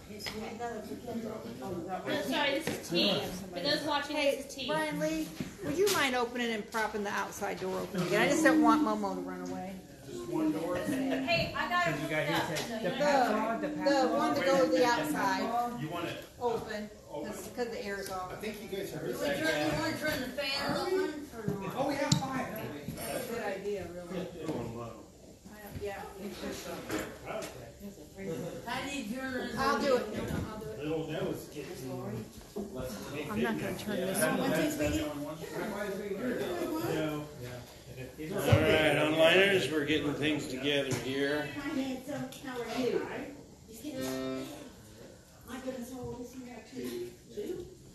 No, sorry, this is tea. For those watching, this is tea. Brian Lee, would you mind opening and propping the outside door open again? I just don't want Momo to run away. Just one door. Hey, I got it. The one to go to the outside You want it open because the air is off. I think you guys heard You want to turn the fan on? Oh, we have five. That's a good idea, really. Yeah. How do you turn it? I'll do it. Little nose getting I'm not going to turn this on. All right, onliners, we're getting things together here. Hi, handsome. How are you? My goodness, how old is he now? Two?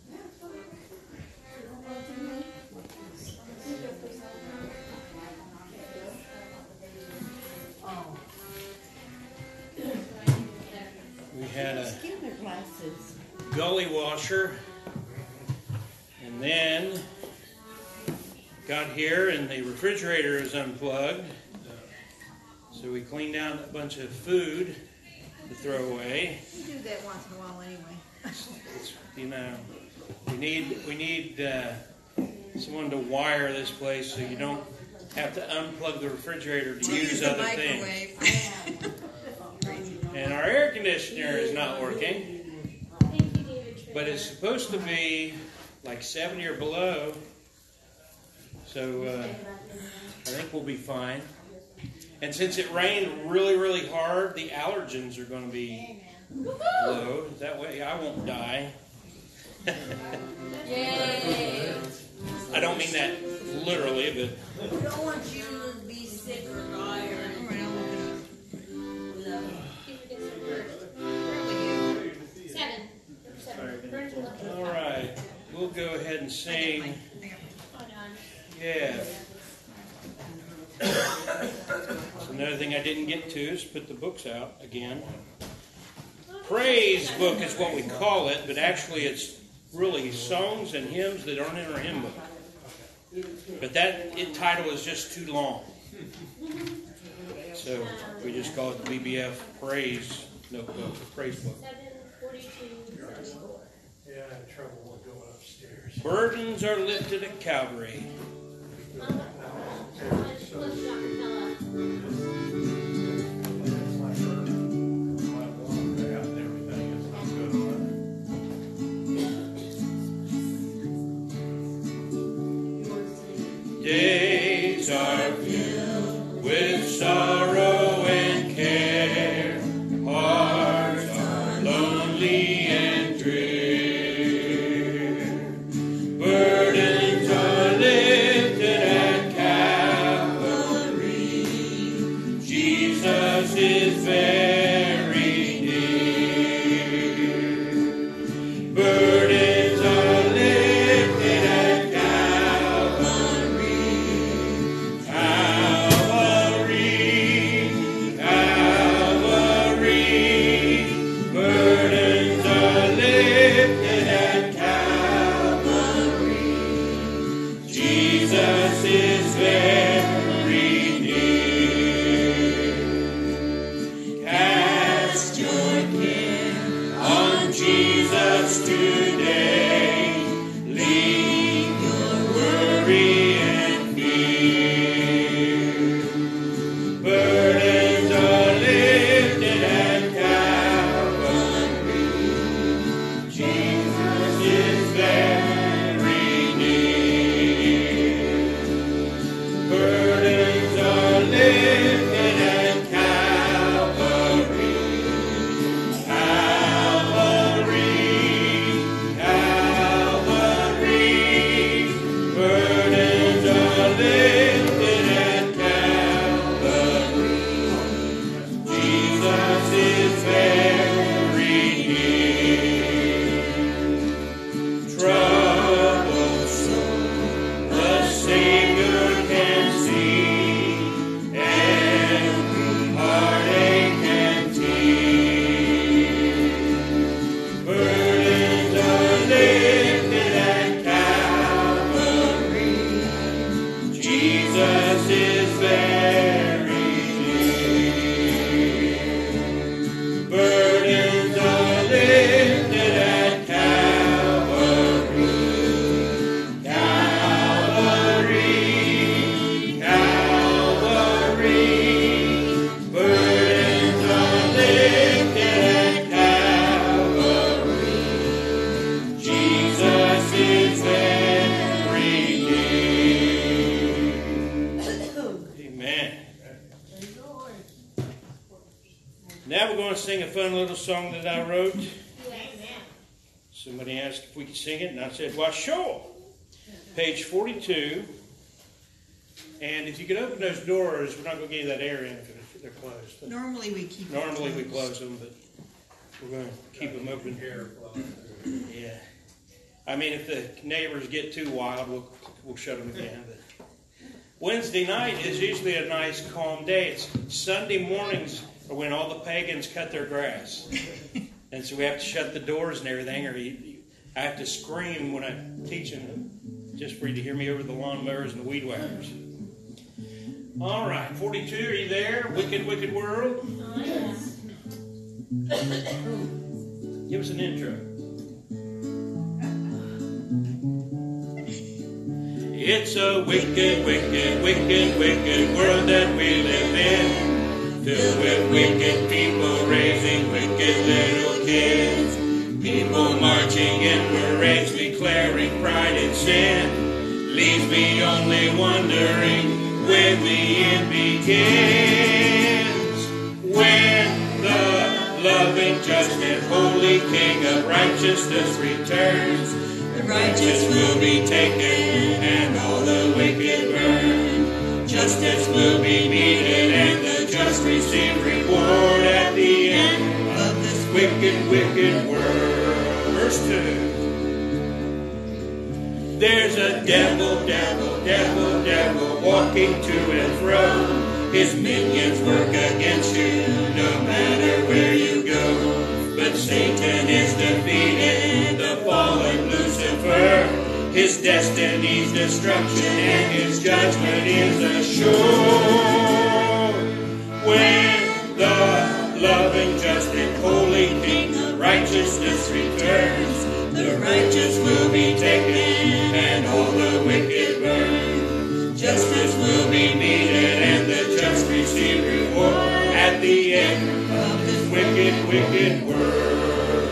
We had a Get their glasses. gully washer, and then got here and the refrigerator is unplugged. So we cleaned out a bunch of food to throw away. You do that once in a while anyway. You know, we need someone to wire this place so you don't have to unplug the refrigerator to use other things. And our air conditioner is not working, Thank you, David. but it's supposed to be like 70 or below. So I think we'll be fine. And since it rained really, really hard, the allergens are going to be low. That way I won't die. Yay! I don't mean that literally, but We don't want you to be sick or die or anything. No. Seven. Burns are lucky. all right. We'll go ahead and sing. Hold on. Yeah. So another thing I didn't get to is put the books out again. Praise book is what we call it, but actually it's really songs and hymns that aren't in our hymn book. But that title is just too long. So we just call it the BBF Praise Notebook, Praise Book. 7:42. Yeah, I had trouble going upstairs. Burdens are lifted at Calvary. Days are filled with sorrow and care. Hearts are lonely and drear. Burdens are lifted at Calvary. Jesus is very near. Burdens are lifted at Calvary. Calvary, Calvary. Burdens are lifted at Calvary. Jesus is very near. Cast your care on Jesus today. Leave your worry and fear. Burdens are lifted at Calvary. Jesus is very near. Burdens are lifted at Calvary. Calvary, fun little song that I wrote? Yes. Somebody asked if we could sing it, and I said, well, sure. Page 42. And if you could open those doors, we're not going to give you that air in if they're closed. Normally we keep. Normally we close them, but we're going to keep them open. Yeah. I mean, if the neighbors get too wild, we'll shut them again. But Wednesday night is usually a nice, calm day. It's Sunday mornings are when all the pagans cut their grass. And so we have to shut the doors and everything, or I have to scream when I'm teaching, just for you to hear me over the lawnmowers and the weed whackers. All right, 42, are you there? Wicked, wicked world. Oh, yes. Give us an intro. It's a wicked, wicked, wicked, wicked world that we live in. Filled with wicked people raising wicked little kids. People marching in parades declaring pride and sin. Leaves me only wondering when the end begins. When the loving, just and holy King of righteousness returns, the righteous will be taken and all the wicked burned. Justice will be meted and the just receive reward at the end of this wicked, wicked world. Verse 2. There's a devil, devil, devil, devil walking to and fro. His minions work against you no matter where you go. But Satan is defeated, the fallen Lucifer. His destiny's destruction and his judgment is assured. When the loving, just and holy King of righteousness returns, the righteous will be taken and all the wicked burned. Justice will be meted and the just receive reward at the end of this wicked, wicked world.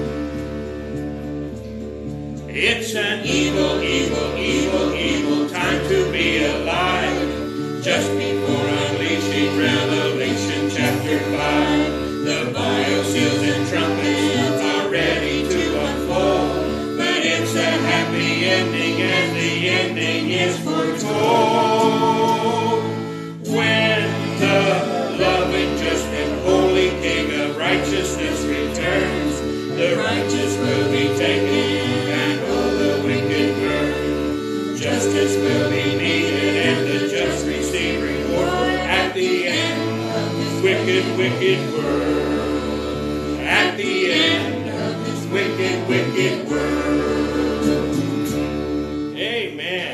It's an evil, evil, evil, evil time to be alive. Just before unleashing Revelation chapter 5, the vial seals and trumpets are ready to unfold. But it's a happy ending and the ending is foretold. When the loving, just and holy King of righteousness returns, the righteous will be taken and all the wicked burned. Justice will be meted and the just receive reward at the end of this wicked, wicked world. At the end of this wicked, wicked world. Amen.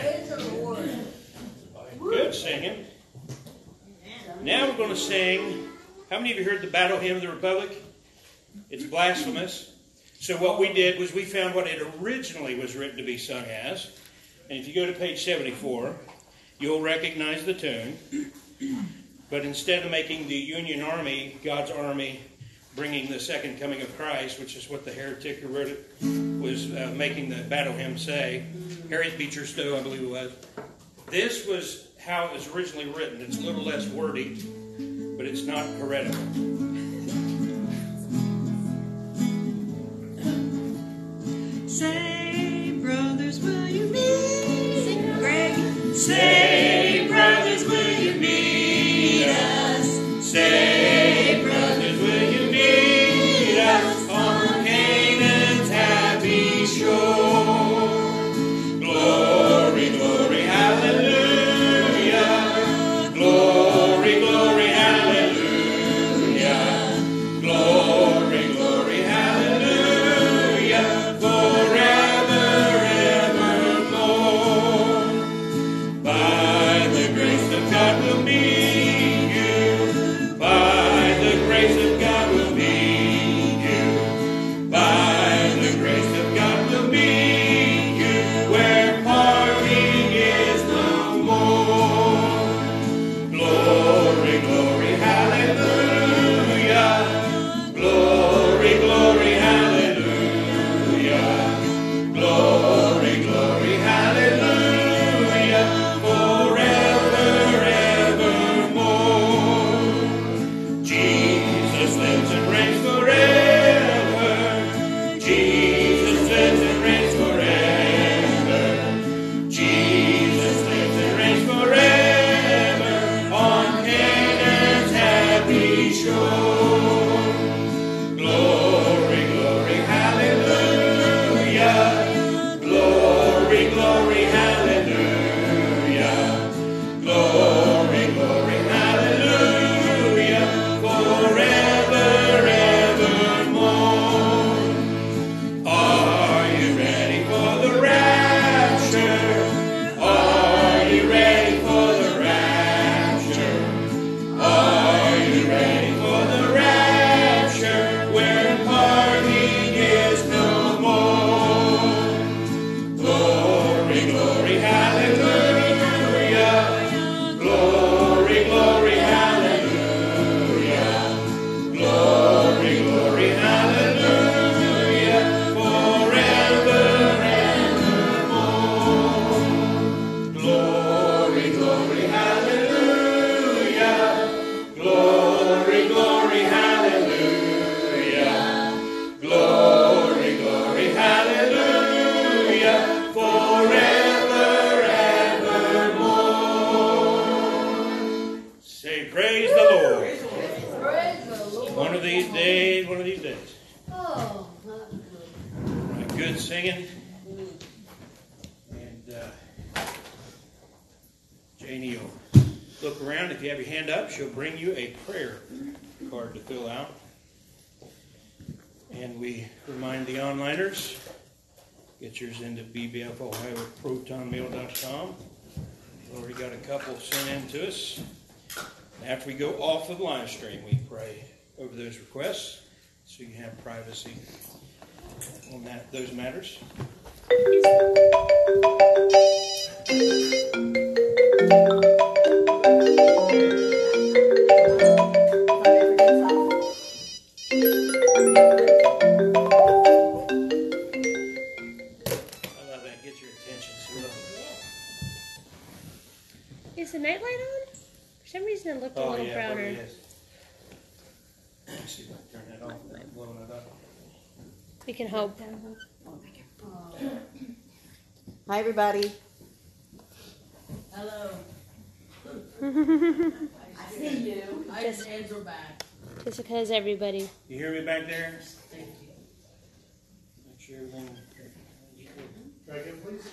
Good singing. Now we're going to sing. How many of you heard the Battle Hymn of the Republic? It's blasphemous. So what we did was we found what it originally was written to be sung as. And if you go to page 74, you'll recognize the tune. But instead of making the Union Army, God's army, bringing the second coming of Christ, which is what the heretic who wrote it was making the battle hymn say, Harriet Beecher Stowe, I believe it was. This was how it was originally written. It's a little less wordy, but it's not heretical. Say, brothers, will you meet? Greg. Say, brothers, will you meet us? Say, brothers, will you meet us on Canaan's happy shore? Glory, glory, hallelujah. Glory, glory, hallelujah. good singing. And Janie will look around. If you have your hand up, she'll bring you a prayer card to fill out. And we remind the onliners, get yours into bbfohio@protonmail.com. We've already got a couple sent in to us. After we go off of the live stream, we pray over those requests so you have privacy on those matters. Is the nightlight on? For some reason it looked a little browner. Yes. Let's see if I can turn that off without blowing it up. We can hope. Hi, everybody. Hello. I see you. I just hands are back. Just because everybody. You hear me back there? Thank you. Make sure everything. Try again, please.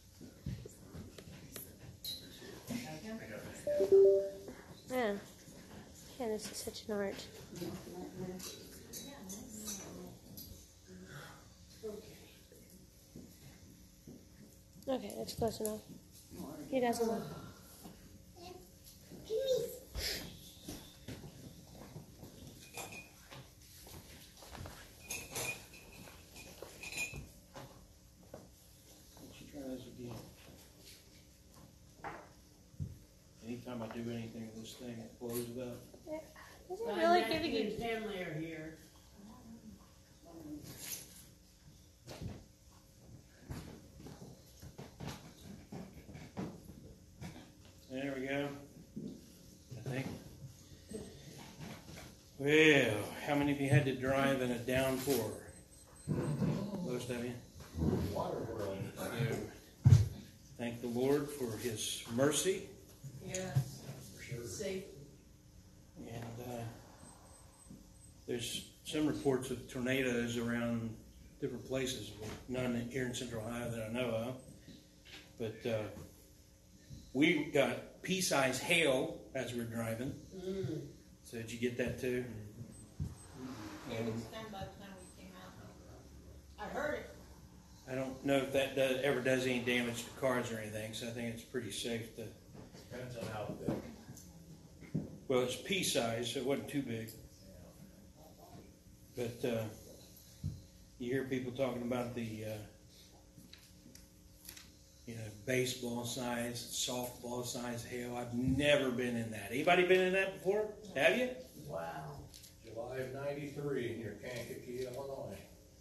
Yeah. Yeah, this is such an art. Okay, that's close enough. He doesn't know. Let's try this again. Anytime I do anything with this thing, it blows it up. Isn't it really giving you... family are here. There we go. I think. Well, how many of you had to drive in a downpour? Most of you. So, thank the Lord for His mercy. Yes. Safe. And there's some reports of tornadoes around different places. None here in Central Ohio that I know of. But we got pea-sized hail as we're driving. So did you get that too? I heard it. I don't know if that ever does any damage to cars or anything, so I think it's pretty safe to... Depends on how thick. Well, it's pea-sized, so it wasn't too big. But you hear people talking about the, baseball size, softball size hail. I've never been in that. Anybody been in that before? Have you? Wow. July of '93 near Kankakee, Illinois.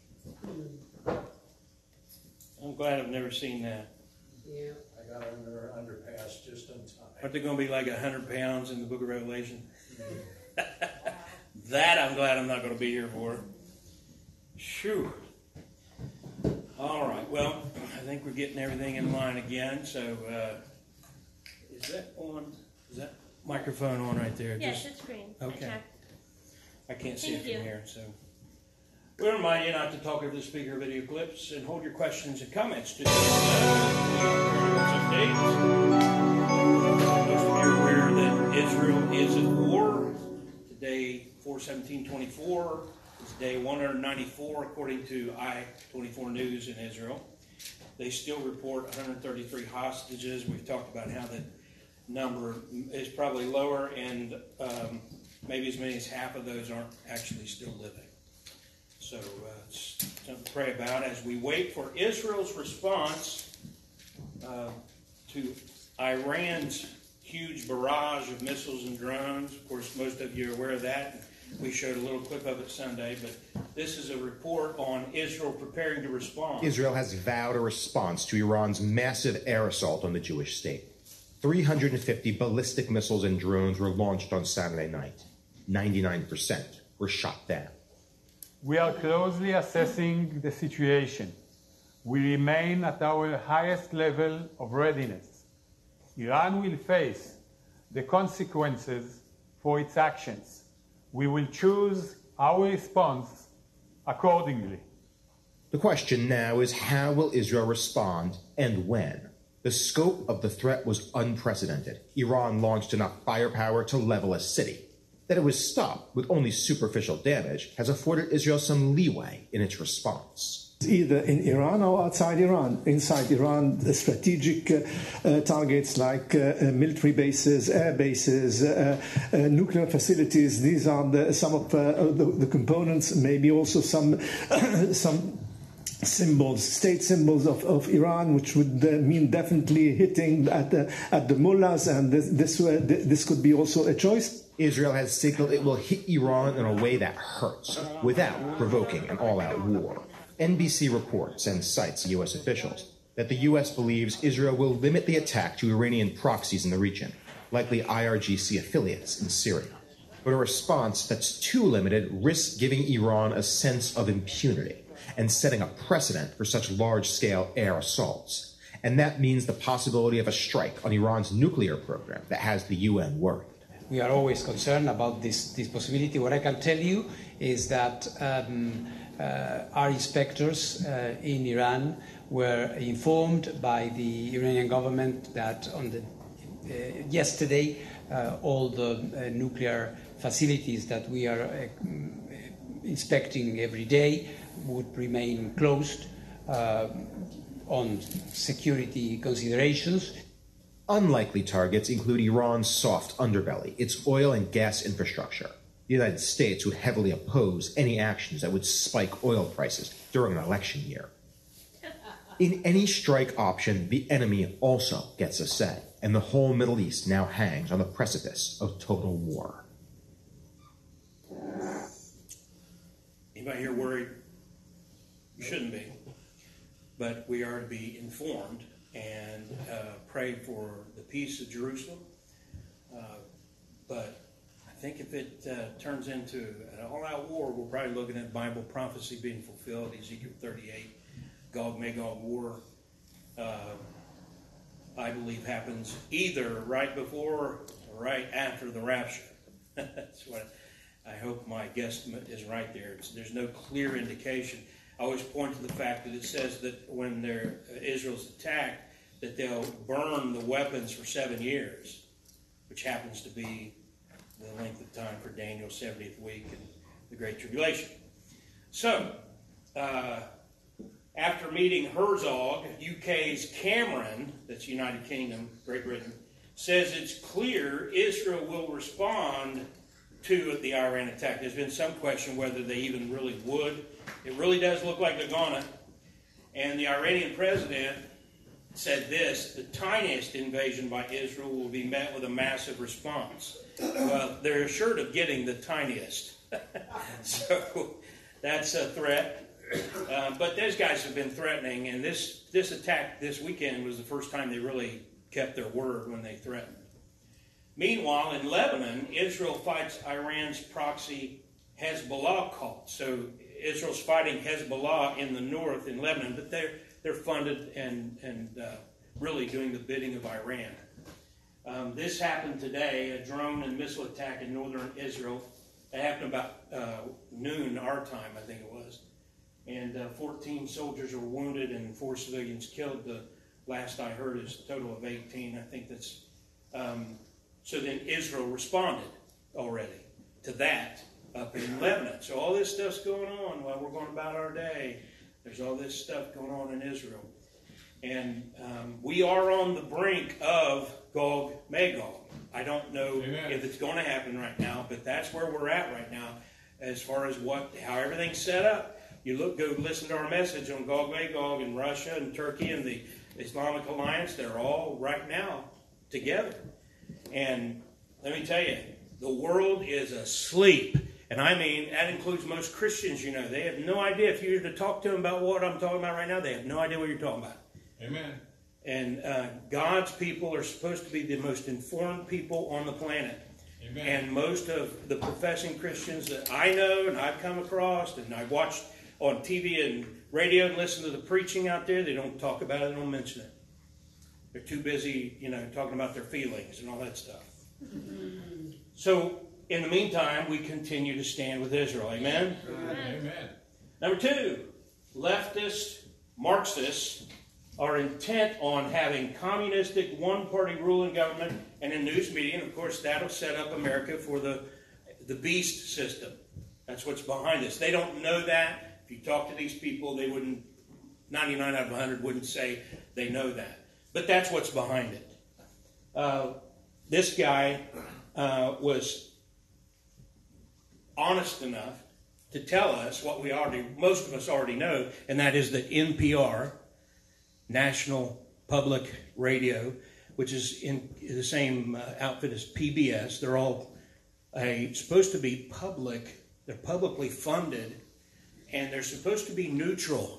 I'm glad I've never seen that. Yeah. I got under underpass just in time. Aren't they going to be like 100 pounds in the Book of Revelation? That I'm glad I'm not going to be here for. Shoo. All right. Well, I think we're getting everything in line again. So, is that on? Is that microphone on right there? Yes, it's green. Okay. I can't see it Thank you. from here, so. We'll remind you not to talk over the speaker video clips and hold your questions and comments to the updates. Most of you are aware that Israel is at war. Today, 4/17/24 is day 194 according to I-24 News in Israel. They still report 133 hostages. We've talked about how that number is probably lower, and maybe as many as half of those aren't actually still living. So it's something to pray about as we wait for Israel's response to Iran's huge barrage of missiles and drones. Of course, most of you are aware of that. We showed a little clip of it Sunday, but this is a report on Israel preparing to respond. Israel has vowed a response to Iran's massive air assault on the Jewish state. 350 ballistic missiles and drones were launched on Saturday night. 99% were shot down. We are closely assessing the situation. We remain at our highest level of readiness. Iran will face the consequences for its actions. We will choose our response accordingly. The question now is, how will Israel respond and when? The scope of the threat was unprecedented. Iran launched enough firepower to level a city. That it was stopped with only superficial damage has afforded Israel some leeway in its response. Either in Iran or outside Iran. Inside Iran, the strategic targets like military bases, air bases, nuclear facilities, these are some of the components, maybe also some symbols, state symbols of Iran, which would mean definitely hitting at the mullahs, and this could be also a choice. Israel has signaled it will hit Iran in a way that hurts, without provoking an all-out war. NBC reports and cites U.S. officials that the U.S. believes Israel will limit the attack to Iranian proxies in the region, likely IRGC affiliates in Syria. But a response that's too limited risks giving Iran a sense of impunity and setting a precedent for such large-scale air assaults. And that means the possibility of a strike on Iran's nuclear program that has the UN worried. We are always concerned about this possibility. What I can tell you is that our inspectors in Iran were informed by the Iranian government that on yesterday all the nuclear facilities that we are inspecting every day would remain closed on security considerations. Unlikely targets include Iran's soft underbelly, its oil and gas infrastructure. The United States would heavily oppose any actions that would spike oil prices during an election year. In any strike option, the enemy also gets a say, and the whole Middle East now hangs on the precipice of total war. Anybody here worried? You shouldn't be. But we are to be informed and pray for the peace of Jerusalem. But I think if it turns into an all-out war, we're probably looking at Bible prophecy being fulfilled, Ezekiel 38, Gog-Magog war, I believe happens either right before or right after the rapture. That's what I hope my guesstimate is right there. There's no clear indication. I always point to the fact that it says that when Israel's attacked, that they'll burn the weapons for 7 years, which happens to be the length of time for Daniel's 70th week and the Great Tribulation. So, after meeting Herzog, UK's Cameron, that's United Kingdom, Great Britain, says it's clear Israel will respond to the Iran attack. There's been some question whether they even really would. It really does look like they're gonna. And the Iranian president said this: the tiniest invasion by Israel will be met with a massive response. Well, they're assured of getting the tiniest. So that's a threat. But those guys have been threatening, and this attack this weekend was the first time they really kept their word when they threatened. Meanwhile, in Lebanon, Israel fights Iran's proxy Hezbollah cult. So Israel's fighting Hezbollah in the north in Lebanon, but they're funded and really doing the bidding of Iran. This happened today, a drone and missile attack in northern Israel. It happened about noon our time, I think it was. And 14 soldiers were wounded and 4 civilians killed. The last I heard is a total of 18. I think that's... So then Israel responded already to that up in Lebanon. So all this stuff's going on while we're going about our day. There's all this stuff going on in Israel. And we are on the brink of Gog-Magog. I don't know if it's going to happen right now, but that's where we're at right now as far as how everything's set up. You go listen to our message on Gog-Magog and Russia and Turkey and the Islamic Alliance. They're all right now together. And let me tell you, the world is asleep. And I mean, that includes most Christians, you know. They have no idea. If you were to talk to them about what I'm talking about right now, they have no idea what you're talking about. Amen. And God's people are supposed to be the most informed people on the planet. Amen. And most of the professing Christians that I know and I've come across and I've watched on TV and radio and listened to the preaching out there, they don't talk about it, they don't mention it. They're too busy, talking about their feelings and all that stuff. So, in the meantime, we continue to stand with Israel. Amen? Amen. Number 2, leftist Marxists are intent on having communistic one-party rule in government and in news media, and of course that'll set up America for the beast system. That's what's behind this. They don't know that. If you talk to these people, they wouldn't, 99 out of 100 wouldn't say they know that. But that's what's behind it. This guy was honest enough to tell us what most of us already know, and that is that NPR, National Public Radio, which is in the same outfit as PBS, they're all supposed to be public. They're publicly funded, and they're supposed to be neutral.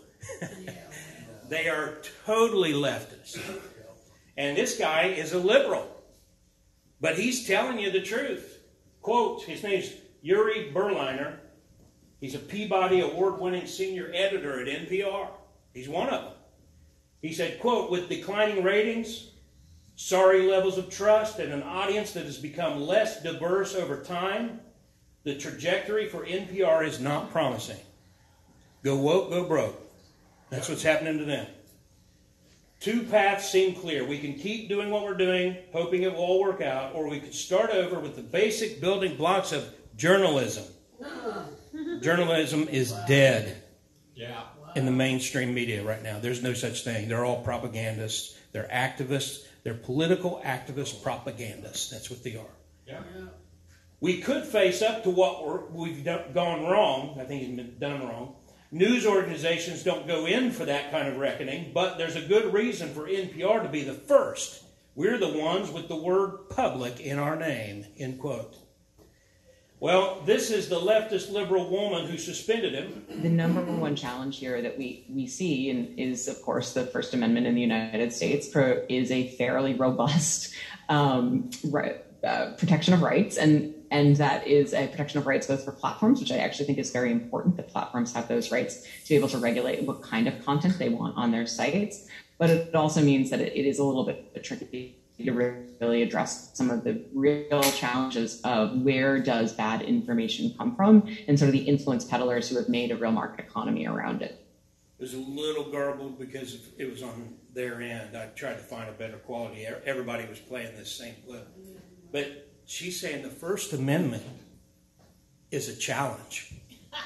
They are totally leftist. And this guy is a liberal. But he's telling you the truth. Quote, his name is Yuri Berliner. He's a Peabody Award-winning senior editor at NPR. He's one of them. He said, quote, with declining ratings, sorry levels of trust, and an audience that has become less diverse over time, the trajectory for NPR is not promising. Go woke, go broke. That's what's happening to them. Two paths seem clear. We can keep doing what we're doing, hoping it will all work out, or we could start over with the basic building blocks of journalism. Journalism is dead in the mainstream media right now. There's no such thing. They're all propagandists. They're activists. They're political activist propagandists. That's what they are. Yeah. We could face up to what we've gone wrong. I think it's been done wrong. News organizations don't go in for that kind of reckoning, but there's a good reason for NPR to be the first. We're the ones with the word public in our name, end quote. Well, this is the leftist liberal woman who suspended him. The number one challenge here that we see is, of course, the First Amendment in the United States is a fairly robust protection of rights, and that is a protection of rights both for platforms, which I actually think is very important, that platforms have those rights to be able to regulate what kind of content they want on their sites. But it also means that it is a little bit tricky to really address some of the real challenges of where does bad information come from and sort of the influence peddlers who have made a real market economy around it. It was a little garbled because it was on their end. I tried to find a better quality. Everybody was playing this same clip. But she's saying the First Amendment is a challenge.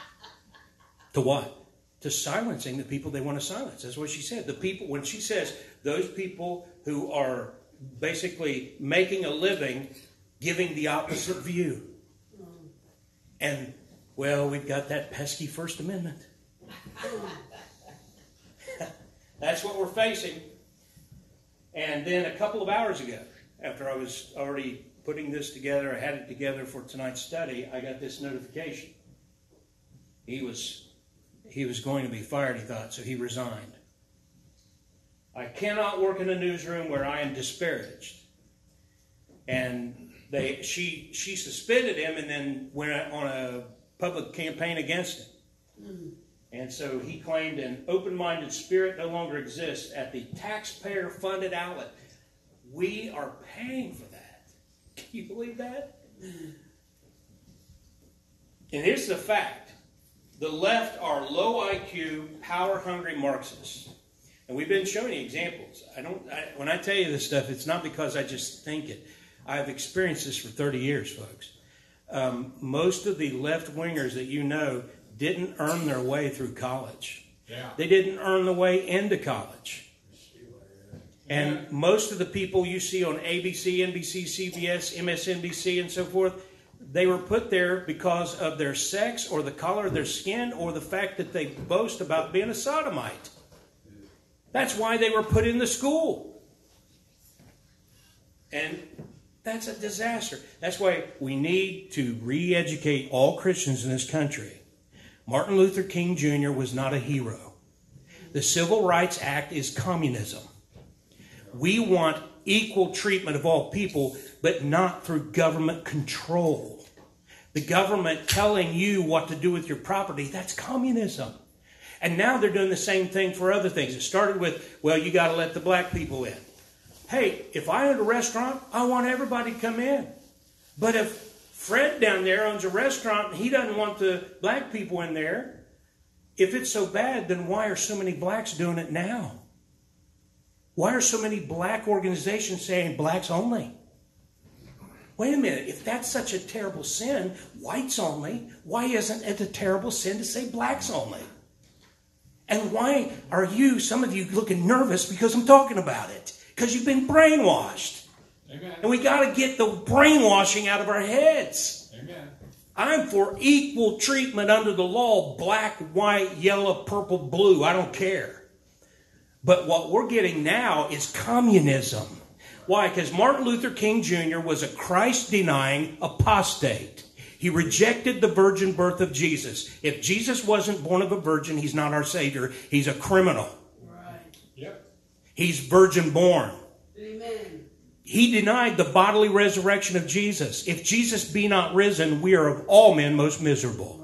To what? To silencing the people they want to silence. That's what she said. The people, when she says those people who are basically making a living giving the opposite view. And, well, we've got that pesky First Amendment. That's what we're facing. And then a couple of hours ago, after I was already putting this together, I had it together for tonight's study, I got this notification. He was going to be fired, he thought, so he resigned. I cannot work in a newsroom where I am disparaged. And she suspended him and then went on a public campaign against him. And so he claimed an open-minded spirit no longer exists at the taxpayer-funded outlet. We are paying for that. Can you believe that? And here's the fact. The left are low IQ, power-hungry Marxists. And we've been showing you examples. When I tell you this stuff, it's not because I just think it. I've experienced this for 30 years, folks. Most of the left-wingers that you know didn't earn their way through college. Yeah. They didn't earn the way into college. And most of the people you see on ABC, NBC, CBS, MSNBC, and so forth, they were put there because of their sex or the color of their skin or the fact that they boast about being a sodomite. That's why they were put in the school. And that's a disaster. That's why we need to re-educate all Christians in this country. Martin Luther King Jr. was not a hero. The Civil Rights Act is communism. We want equal treatment of all people, but not through government control. The government telling you what to do with your property, that's communism. And now they're doing the same thing for other things. It started with, well, you got to let the black people in. Hey, if I own a restaurant, I want everybody to come in. But if Fred down there owns a restaurant and he doesn't want the black people in there, If it's so bad, then why are so many blacks doing it now? Why are so many black organizations saying blacks only? Wait a minute, if that's such a terrible sin, whites only, why isn't it a terrible sin to say blacks only? And why are you, some of you, looking nervous because I'm talking about it? Because you've been brainwashed. Amen. And we got to get the brainwashing out of our heads. Amen. I'm for equal treatment under the law, black, white, yellow, purple, blue, I don't care. But what we're getting now is communism. Why? Because Martin Luther King Jr. was a Christ-denying apostate. He rejected the virgin birth of Jesus. If Jesus wasn't born of a virgin, he's not our Savior. He's a criminal. Right. Yep. He's virgin born. Amen. He denied the bodily resurrection of Jesus. If Jesus be not risen, we are of all men most miserable.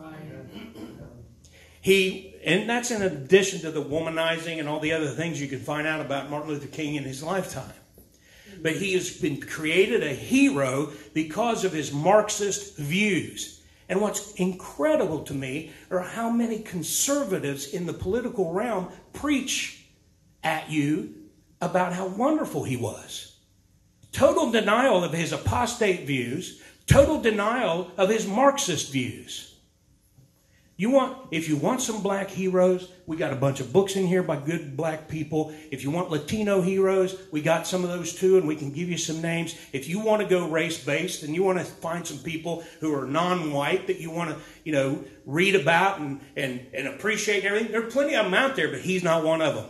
And that's in addition to the womanizing and all the other things you can find out about Martin Luther King in his lifetime. But he has been created a hero because of his Marxist views. And what's incredible to me are how many conservatives in the political realm preach at you about how wonderful he was. Total denial of his apostate views, total denial of his Marxist views. If you want some black heroes, we got a bunch of books in here by good black people. If you want Latino heroes, we got some of those too, and we can give you some names. If you want to go race-based and you want to find some people who are non-white that you want to, read about and appreciate everything, there are plenty of them out there, but he's not one of them.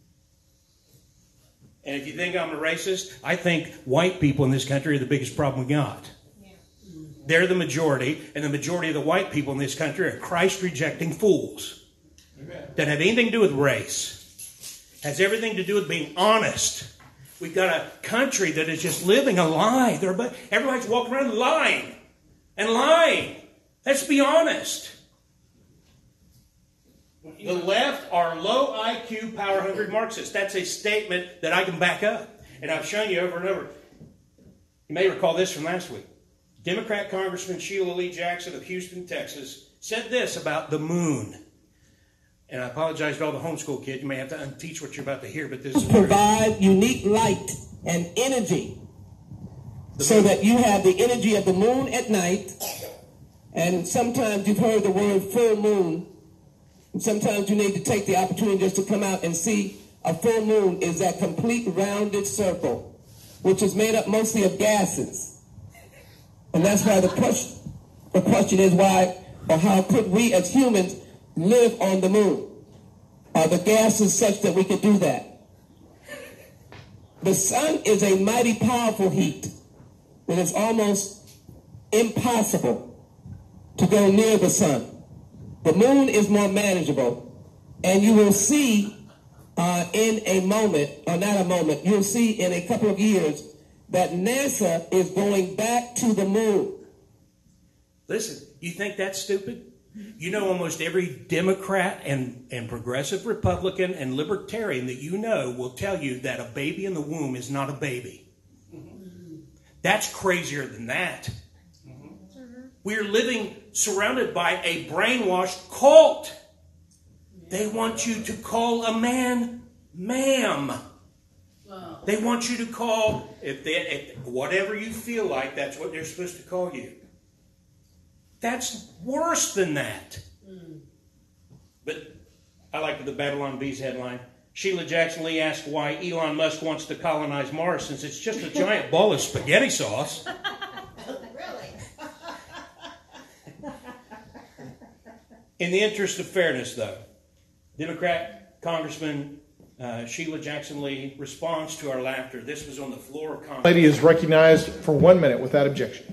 And if you think I'm a racist, I think white people in this country are the biggest problem we got. They're the majority, and the majority of the white people in this country are Christ-rejecting fools. Amen. Doesn't have anything to do with race. Has everything to do with being honest. We've got a country that is just living a lie. Everybody's walking around lying and lying. Let's be honest. The left are low IQ, power-hungry Marxists. That's a statement that I can back up. And I've shown you over and over. You may recall this from last week. Democrat Congressman Sheila Lee Jackson of Houston, Texas, said this about the moon. And I apologize to all the homeschool kids. You may have to unteach what you're about to hear, but this is provide unique light and energy so that you have the energy of the moon at night. And sometimes you've heard the word full moon. And sometimes you need to take the opportunity just to come out and see a full moon is that complete rounded circle, which is made up mostly of gases. And that's why the question is why or how could we as humans live on the moon? Are the gases such that we could do that? The sun is a mighty powerful heat that is almost impossible to go near the sun. The moon is more manageable, and you will see in a moment, or not a moment, you'll see in a couple of years that NASA is going back to the moon. Listen, you think that's stupid? You know almost every Democrat and progressive Republican and libertarian that you know will tell you that a baby in the womb is not a baby. That's crazier than that. We're living surrounded by a brainwashed cult. They want you to call a man ma'am. They want you to call, if whatever you feel like, that's what they're supposed to call you. That's worse than that. But I like the Babylon Bees headline. Sheila Jackson Lee asked why Elon Musk wants to colonize Mars since it's just a giant ball of spaghetti sauce. In the interest of fairness, though, Democrat Congressman Sheila Jackson Lee responds to our laughter. This was on the floor of Congress. Lady is recognized for 1 minute without objection.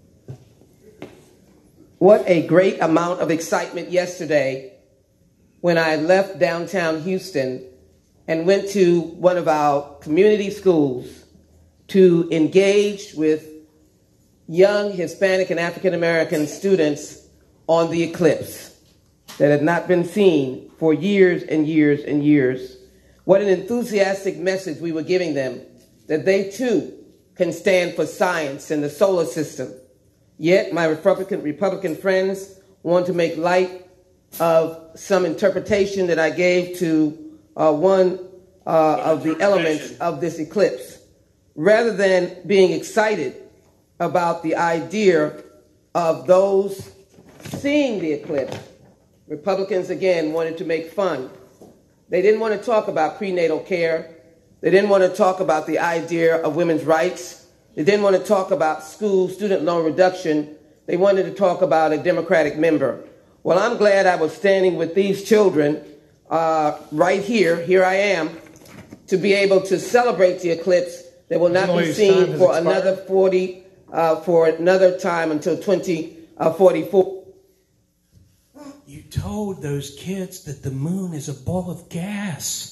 What a great amount of excitement yesterday when I left downtown Houston and went to one of our community schools to engage with young Hispanic and African American students on the eclipse that had not been seen for years and years and years. What an enthusiastic message we were giving them, that they too can stand for science and the solar system. Yet my Republican friends want to make light of some interpretation that I gave to one of the elements of this eclipse, rather than being excited about the idea of those seeing the eclipse. Republicans, again, wanted to make fun. They didn't want to talk about prenatal care. They didn't want to talk about the idea of women's rights. They didn't want to talk about school student loan reduction. They wanted to talk about a Democratic member. Well, I'm glad I was standing with these children right here. Here I am, to be able to celebrate the eclipse that will not be seen for another for another time until 2044. You told those kids that the moon is a ball of gas.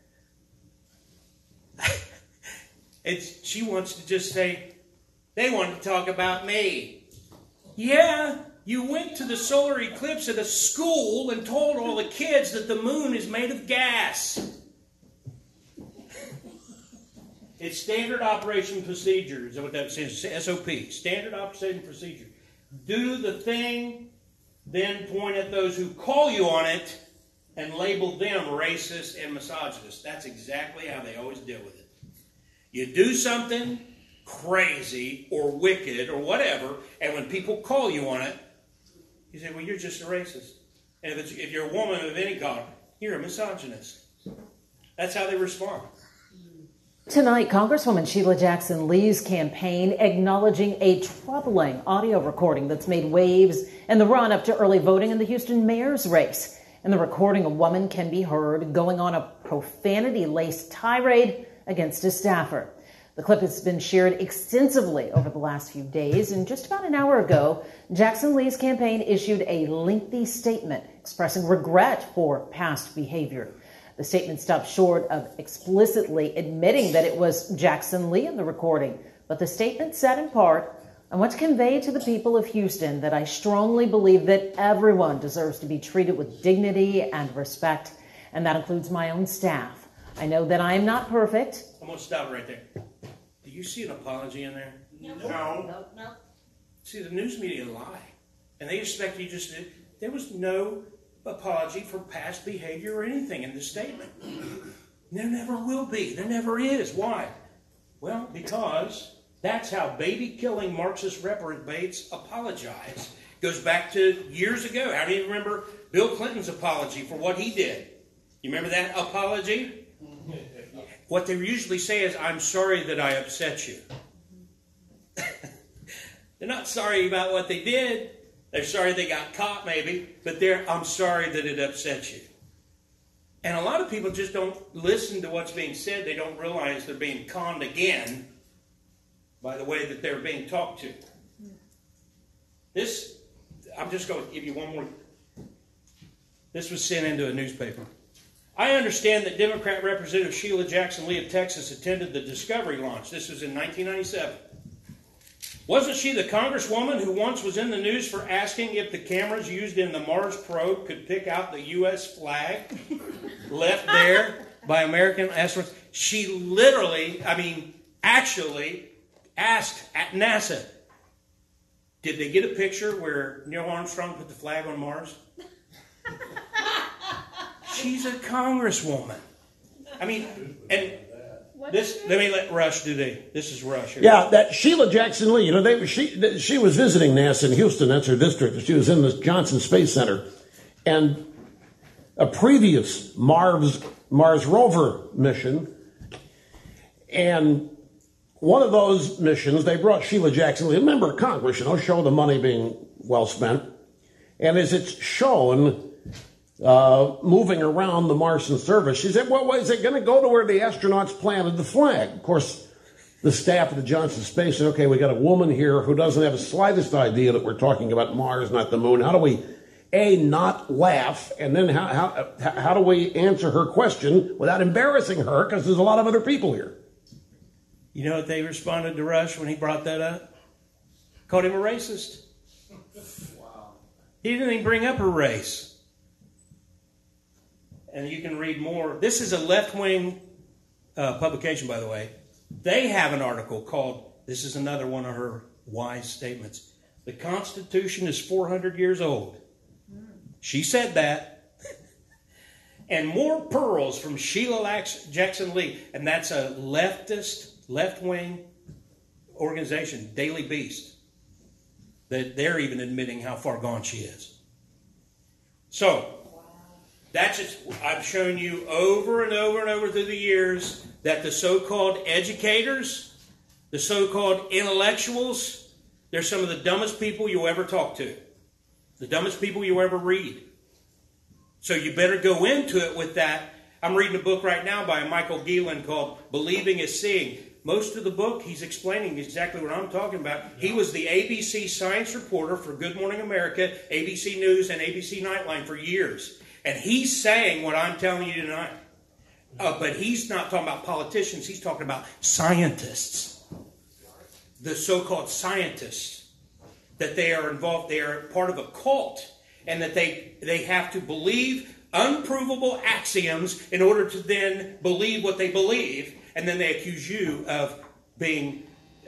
She wants to just say, they want to talk about me. Yeah, you went to the solar eclipse at a school and told all the kids that the moon is made of gas. It's standard operation procedure, is that what that says? SOP, standard operating procedure. Do the thing, then point at those who call you on it and label them racist and misogynist. That's exactly how they always deal with it. You do something crazy or wicked or whatever, and when people call you on it, you say, well, you're just a racist. And if you're a woman of any color, you're a misogynist. That's how they respond. Tonight, Congresswoman Sheila Jackson Lee's campaign acknowledging a troubling audio recording that's made waves in the run-up to early voting in the Houston mayor's race. In the recording, a woman can be heard going on a profanity-laced tirade against a staffer. The clip has been shared extensively over the last few days, and just about an hour ago, Jackson Lee's campaign issued a lengthy statement expressing regret for past behavior. The statement stopped short of explicitly admitting that it was Jackson Lee in the recording, but the statement said in part, I want to convey to the people of Houston that I strongly believe that everyone deserves to be treated with dignity and respect, and that includes my own staff. I know that I am not perfect. I'm going to stop right there. Do you see an apology in there? No. See, the news media lie. And they expect you just to... There was no apology for past behavior or anything in this statement. There never will be. There never is. Why? Well, because that's how baby-killing Marxist reprobates apologize. Goes back to years ago. How do you remember Bill Clinton's apology for what he did? You remember that apology? What they usually say is, I'm sorry that I upset you. They're not sorry about what they did. They're sorry they got caught, maybe, but I'm sorry that it upset you. And a lot of people just don't listen to what's being said. They don't realize they're being conned again by the way that they're being talked to. This, I'm just going to give you one more. This was sent into a newspaper. I understand that Democrat Representative Sheila Jackson Lee of Texas attended the Discovery launch. This was in 1997. Wasn't she the congresswoman who once was in the news for asking if the cameras used in the Mars probe could pick out the U.S. flag left there by American astronauts? She literally, actually asked at NASA, did they get a picture where Neil Armstrong put the flag on Mars? She's a congresswoman. Let me let Rush do this is Rush. Here. Yeah, that Sheila Jackson Lee, she was visiting NASA in Houston, that's her district. She was in the Johnson Space Center. And a previous Mars rover mission, and one of those missions, they brought Sheila Jackson Lee, a member of Congress, show the money being well spent. And as it's shown, moving around the Martian surface, she said, well, is it going to go to where the astronauts planted the flag? Of course, the staff of the Johnson Space said, okay, we got a woman here who doesn't have the slightest idea that we're talking about Mars, not the moon. How do we, not laugh, and then how do we answer her question without embarrassing her, because there's a lot of other people here? You know what they responded to Rush when he brought that up? Called him a racist. Wow. He didn't even bring up her race. And you can read more. This is a left-wing publication, by the way. They have an article called, this is another one of her wise statements, the Constitution is 400 years old. She said that. And more pearls from Sheila Jackson Lee. And that's a leftist, left-wing organization, Daily Beast. That they're even admitting how far gone she is. So, that's just, I've shown you over and over and over through the years that the so-called educators, the so-called intellectuals, they're some of the dumbest people you'll ever talk to. The dumbest people you'll ever read. So you better go into it with that. I'm reading a book right now by Michael Gielan called Believing is Seeing. Most of the book, he's explaining exactly what I'm talking about. He was the ABC science reporter for Good Morning America, ABC News, and ABC Nightline for years. And he's saying what I'm telling you tonight. But he's not talking about politicians. He's talking about scientists. The so-called scientists. That they are involved, they are part of a cult. And that they have to believe unprovable axioms in order to then believe what they believe. And then they accuse you of being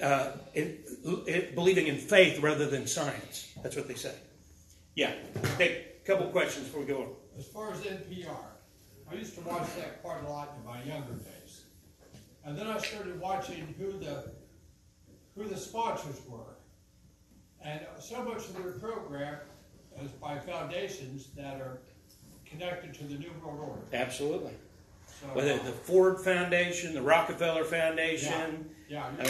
believing in faith rather than science. That's what they say. Yeah. Take a couple questions before we go on. As far as NPR, I used to watch that quite a lot in my younger days. And then I started watching who the sponsors were. And so much of their program is by foundations that are connected to the New World Order. Absolutely. So, whether the Ford Foundation, the Rockefeller Foundation. I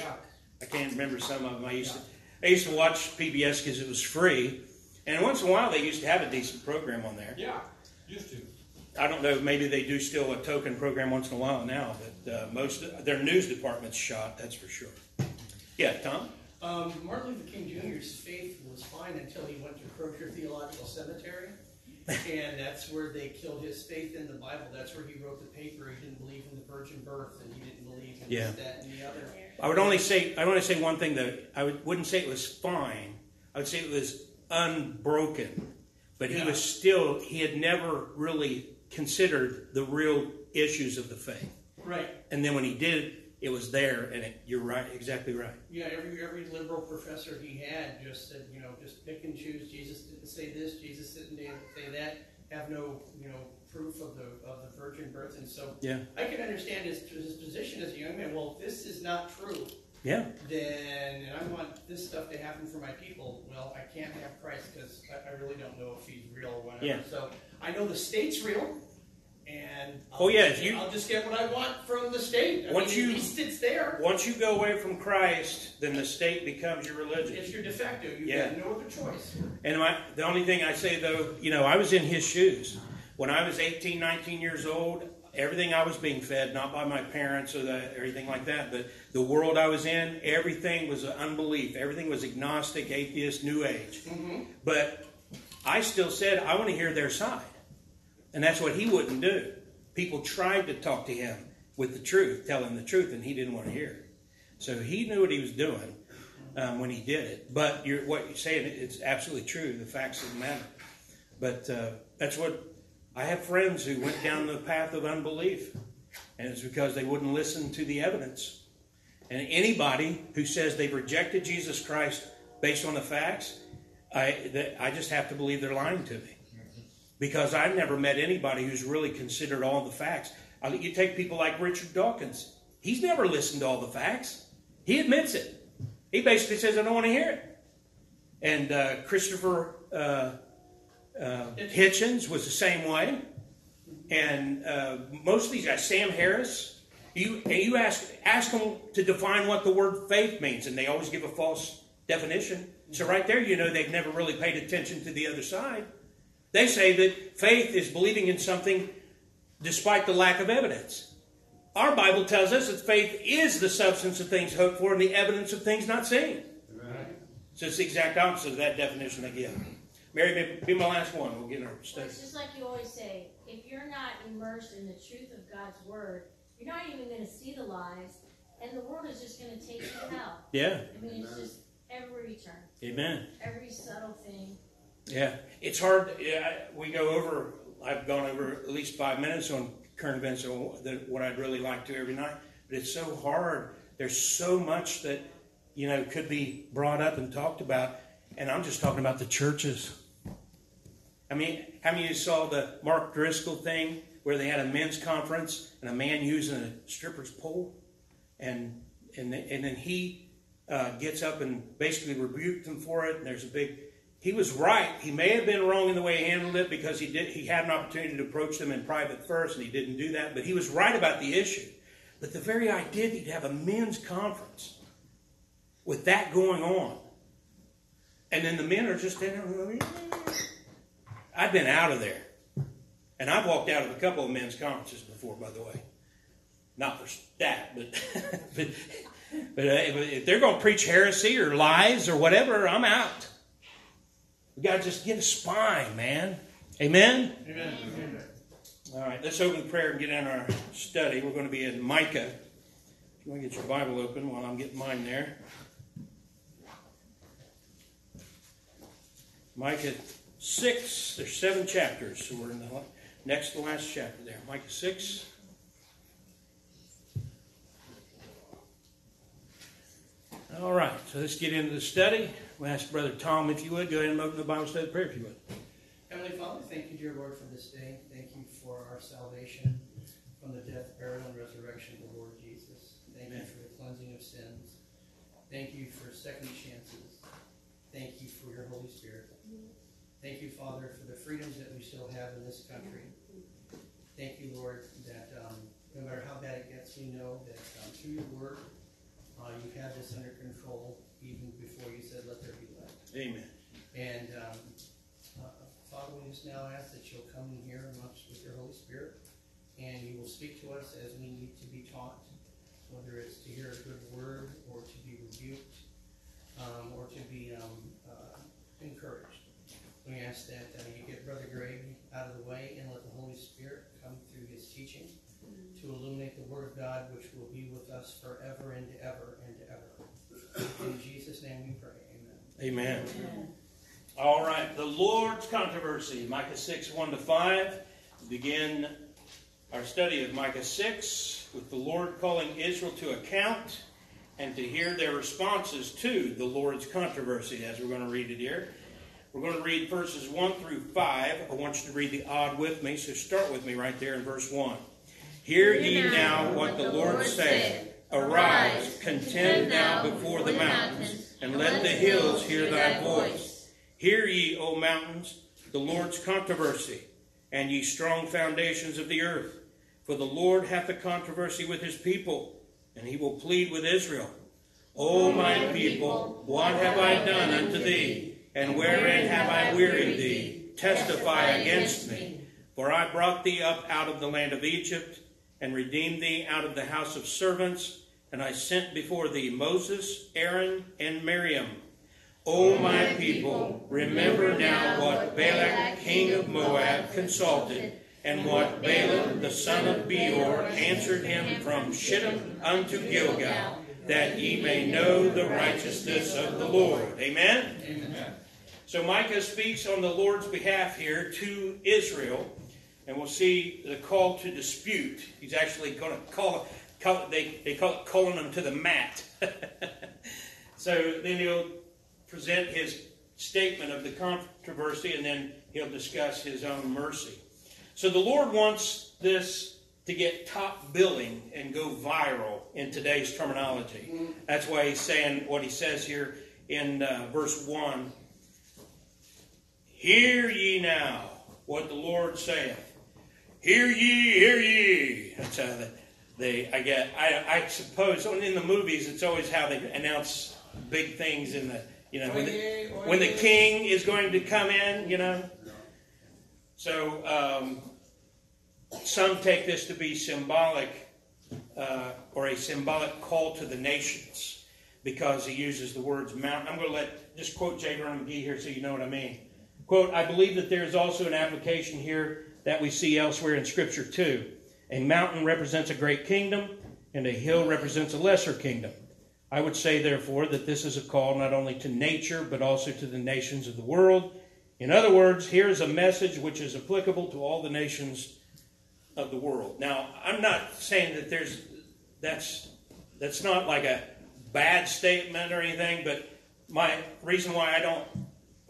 can't remember some of them. I used to watch PBS because it was free, and once in a while they used to have a decent program on there. Yeah, used to. I don't know. Maybe they do still a token program once in a while now, but most of their news department's shot. That's for sure. Yeah, Tom. Martin Luther King Jr.'s faith was fine until he went to Crozier Theological Seminary. And that's where they killed his faith in the Bible. That's where he wrote the paper. He didn't believe in the virgin birth, and he didn't believe in this, that, and the other. I would only say one thing, though. Wouldn't say it was fine. I would say it was unbroken. But he had never really considered the real issues of the faith. Right. And then when he did, it was there, and you're right, exactly right. Yeah, every liberal professor he had just said, just pick and choose. Jesus didn't say this. Jesus didn't say that. Have no, proof of the virgin birth. And so I can understand his position as a young man. Well, if this is not true, then and I want this stuff to happen for my people. Well, I can't have Christ because I really don't know if he's real or whatever. Yeah. So I know the state's real. And I'll just get what I want from the state. At least it's there. Once you go away from Christ, then the state becomes your religion. It's your de facto. You've got no other choice. And the only thing I say, though, I was in his shoes. When I was 18, 19 years old, everything I was being fed, not by my parents or anything like that, but the world I was in, everything was unbelief. Everything was agnostic, atheist, New Age. Mm-hmm. But I still said, I want to hear their side. And that's what he wouldn't do. People tried to talk to him with the truth, tell him the truth, and he didn't want to hear it. So he knew what he was doing when he did it. But what you're saying, it's absolutely true. The facts of the matter. But that's what I have friends who went down the path of unbelief, and it's because they wouldn't listen to the evidence. And anybody who says they've rejected Jesus Christ based on the facts, I just have to believe they're lying to me. Because I've never met anybody who's really considered all the facts. You take people like Richard Dawkins. He's never listened to all the facts. He admits it. He basically says, I don't want to hear it. And Christopher Hitchens was the same way. And most of these guys, Sam Harris, you ask them to define what the word faith means, and they always give a false definition. So right there, they've never really paid attention to the other side. They say that faith is believing in something despite the lack of evidence. Our Bible tells us that faith is the substance of things hoped for and the evidence of things not seen. Right. So it's the exact opposite of that definition they give. Mary, be my last one. We'll get our study. It's just like you always say, if you're not immersed in the truth of God's Word, you're not even going to see the lies, and the world is just going to take you to hell. Yeah. I mean, it's just every turn. Amen. Every subtle thing. Yeah, it's hard. I've gone over at least 5 minutes on current events of what I'd really like to every night. But it's so hard. There's so much that, could be brought up and talked about. And I'm just talking about the churches. I mean, how many of you saw the Mark Driscoll thing where they had a men's conference and a man using a stripper's pole? And then he gets up and basically rebuked them for it. And there's a big... He was right. He may have been wrong in the way he handled it because he had an opportunity to approach them in private first, and he didn't do that. But he was right about the issue. But the very idea that you'd have a men's conference with that going on, and then the men are just in there. I've been out of there. And I've walked out of a couple of men's conferences before, by the way. Not for that, but if they're going to preach heresy or lies or whatever, I'm out. We got to just get a spine, man. Amen? Amen. All right, let's open prayer and get in our study. We're going to be in Micah. If you want to get your Bible open while I'm getting mine there. Micah 6. There's 7 chapters, so we're in the next to last chapter there. Micah 6. All right, so let's get into the study. We'll ask Brother Tom, if you would, go ahead and open the Bible study prayer, if you would. Heavenly Father, thank you, dear Lord, for this day. Thank you for our salvation from the death, burial, and resurrection of the Lord Jesus. Thank you for the cleansing of sins. Thank you for second chances. Thank you for your Holy Spirit. Thank you, Father, for the freedoms that we still have in this country. Thank you, Lord, that no matter how bad it gets, we know that through your word, you have this under control even before you said, let there be light. Amen. And Father, we just now ask that you'll come in here amongst with your Holy Spirit, and you will speak to us as we need to be taught, whether it's to hear a good word or to be rebuked or to be encouraged. We ask that you get Brother Greg out of the way and let the Holy Spirit come through his teaching to illuminate the Word of God, which will be with us forever and ever and ever. In Jesus' name we pray. Amen. Amen. All right, the Lord's controversy, Micah 6, 1-5. Begin our study of Micah 6 with the Lord calling Israel to account and to hear their responses to the Lord's controversy, as we're going to read it here. We're going to read verses 1-5. I want you to read the odd with me, so start with me right there in verse 1. Hear ye now what the Lord saith. Arise, contend now before the mountains, and let the hills hear thy voice. Hear ye, O mountains, the Lord's controversy, and ye strong foundations of the earth. For the Lord hath a controversy with his people, and he will plead with Israel. O my people, what have I done unto thee? And wherein have I wearied thee? Testify against me. For I brought thee up out of the land of Egypt, and redeemed thee out of the house of servants, and I sent before thee Moses, Aaron, and Miriam. O my people, remember now what Balak, king of Moab, consulted, and what Balaam, the son of Beor, answered him from Shittim unto Gilgal, that ye may know the righteousness of the Lord. Amen? Amen. So Micah speaks on the Lord's behalf here to Israel, and we'll see the call to dispute. He's actually going to they call it calling them to the mat. So then he'll present his statement of the controversy, and then he'll discuss his own mercy. So the Lord wants this to get top billing and go viral in today's terminology. That's why he's saying what he says here in verse 1. Hear ye now what the Lord saith. Hear ye, hear ye. That's how I suppose in the movies it's always how they announce big things in the, when the king is going to come in, So some take this to be symbolic or a symbolic call to the nations because he uses the words mountain. I'm going to just quote J. Vernon McGee here so you know what I mean. Quote, I believe that there is also an application here that we see elsewhere in Scripture too. A mountain represents a great kingdom, and a hill represents a lesser kingdom. I would say, therefore, that this is a call not only to nature, but also to the nations of the world. In other words, here is a message which is applicable to all the nations of the world. Now, I'm not saying that that's not like a bad statement or anything, but my reason why I don't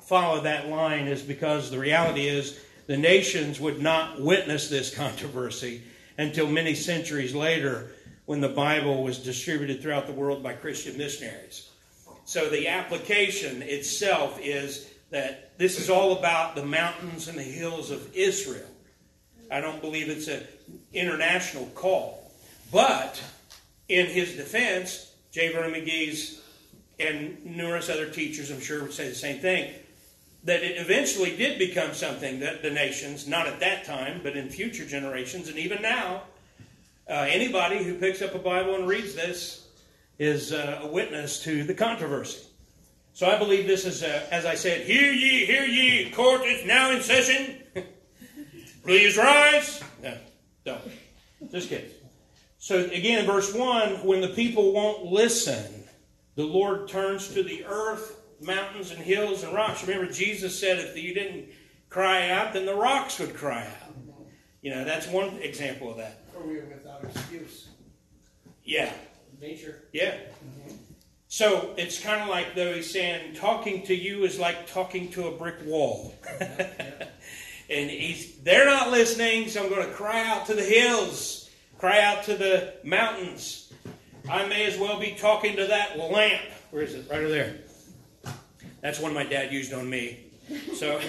follow that line is because the reality is the nations would not witness this controversy until many centuries later when the Bible was distributed throughout the world by Christian missionaries. So the application itself is that this is all about the mountains and the hills of Israel. I don't believe it's an international call. But in his defense, J. Vernon McGee's and numerous other teachers, I'm sure, would say the same thing, that it eventually did become something that the nations, not at that time, but in future generations, and even now, anybody who picks up a Bible and reads this is a witness to the controversy. So I believe this is, as I said, hear ye, court is now in session. Please rise. No, don't. Just kidding. So again, in verse 1, when the people won't listen, the Lord turns to the earth, mountains and hills and rocks. Remember, Jesus said if you didn't cry out, then the rocks would cry out. You know, that's one example of that. Or we are without excuse. Yeah. Nature. Yeah. Mm-hmm. So it's kind of like, though, he's saying, talking to you is like talking to a brick wall. And they're not listening, so I'm going to cry out to the hills, cry out to the mountains. I may as well be talking to that lamp. Where is it? Right over there. That's one my dad used on me. So,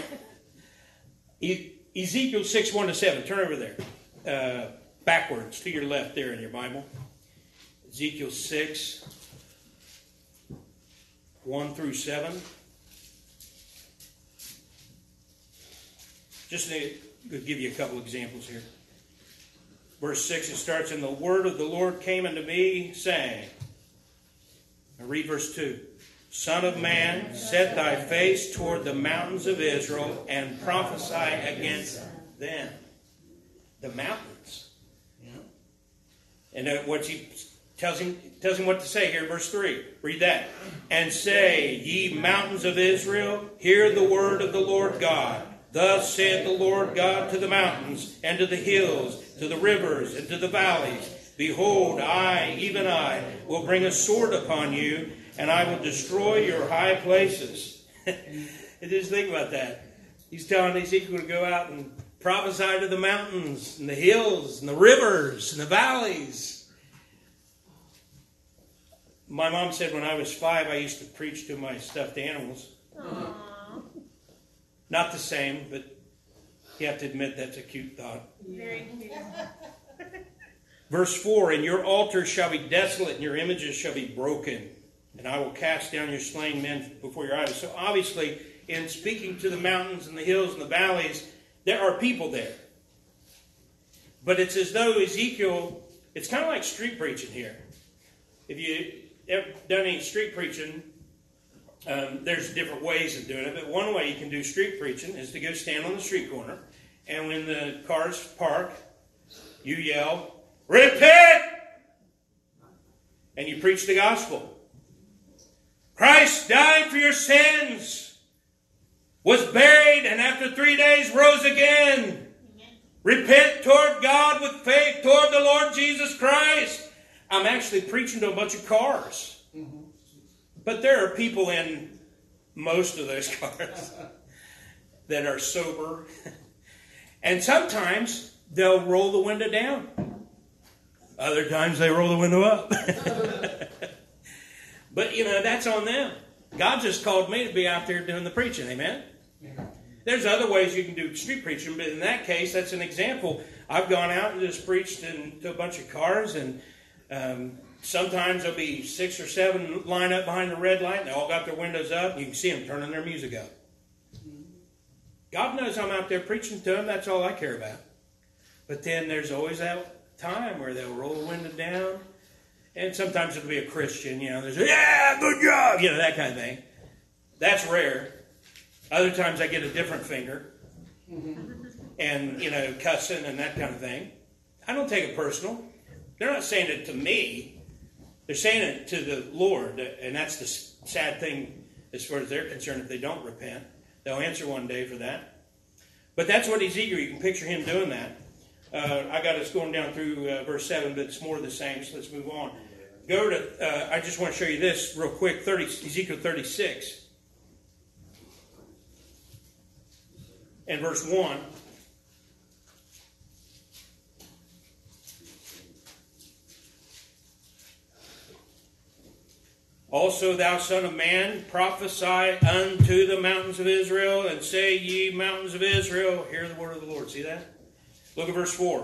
Ezekiel 6, 1-7. Turn over there. Backwards to your left there in your Bible. Ezekiel 6, 1-7. Just to give you a couple examples here. Verse 6, it starts, and the word of the Lord came unto me, saying, now read verse 2. Son of man, set thy face toward the mountains of Israel, and prophesy against them. The mountains. And what he tells him what to say here, verse 3. Read that. And say, ye mountains of Israel, hear the word of the Lord God. Thus saith the Lord God to the mountains, and to the hills, to the rivers, and to the valleys. Behold, I, even I, will bring a sword upon you, and I will destroy your high places. Just think about that. He's telling Ezekiel to go out and prophesy to the mountains, and the hills, and the rivers, and the valleys. My mom said when I was 5, I used to preach to my stuffed animals. Aww. Not the same, but you have to admit that's a cute thought. Very cute. Verse 4, and your altars shall be desolate, and your images shall be broken, and I will cast down your slain men before your eyes. So obviously, in speaking to the mountains and the hills and the valleys, there are people there. But it's as though Ezekiel, it's kind of like street preaching here. If you ever done any street preaching, there's different ways of doing it, but one way you can do street preaching is to go stand on the street corner, and when the cars park, you yell, repent! And you preach the gospel. Christ died for your sins, was buried, and after 3 days rose again. Repent toward God with faith toward the Lord Jesus Christ. I'm actually preaching to a bunch of cars. But there are people in most of those cars that are sober. And sometimes they'll roll the window down. Other times they roll the window up. But, that's on them. God just called me to be out there doing the preaching. Amen? There's other ways you can do street preaching, but in that case, that's an example. I've gone out and just preached to a bunch of cars, and sometimes there'll be 6 or 7 lined up behind the red light, and they all got their windows up, and you can see them turning their music up. God knows I'm out there preaching to them. That's all I care about. But then there's always that time where they'll roll the window down, and sometimes it'll be a Christian, there's, yeah, good job, that kind of thing. That's rare. Other times I get a different finger, and, cussing and that kind of thing. I don't take it personal. They're not saying it to me. They're saying it to the Lord, and that's the sad thing as far as they're concerned. If they don't repent, they'll answer one day for that. But that's what Ezekiel, you can picture him doing that. I got us going down through verse 7, but it's more of the same, so let's move on. Go to, I just want to show you this real quick, Ezekiel 36. and verse 1. Also, thou son of man, prophesy unto the mountains of Israel, and say, ye mountains of Israel, hear the word of the Lord. See that? Look at verse 4.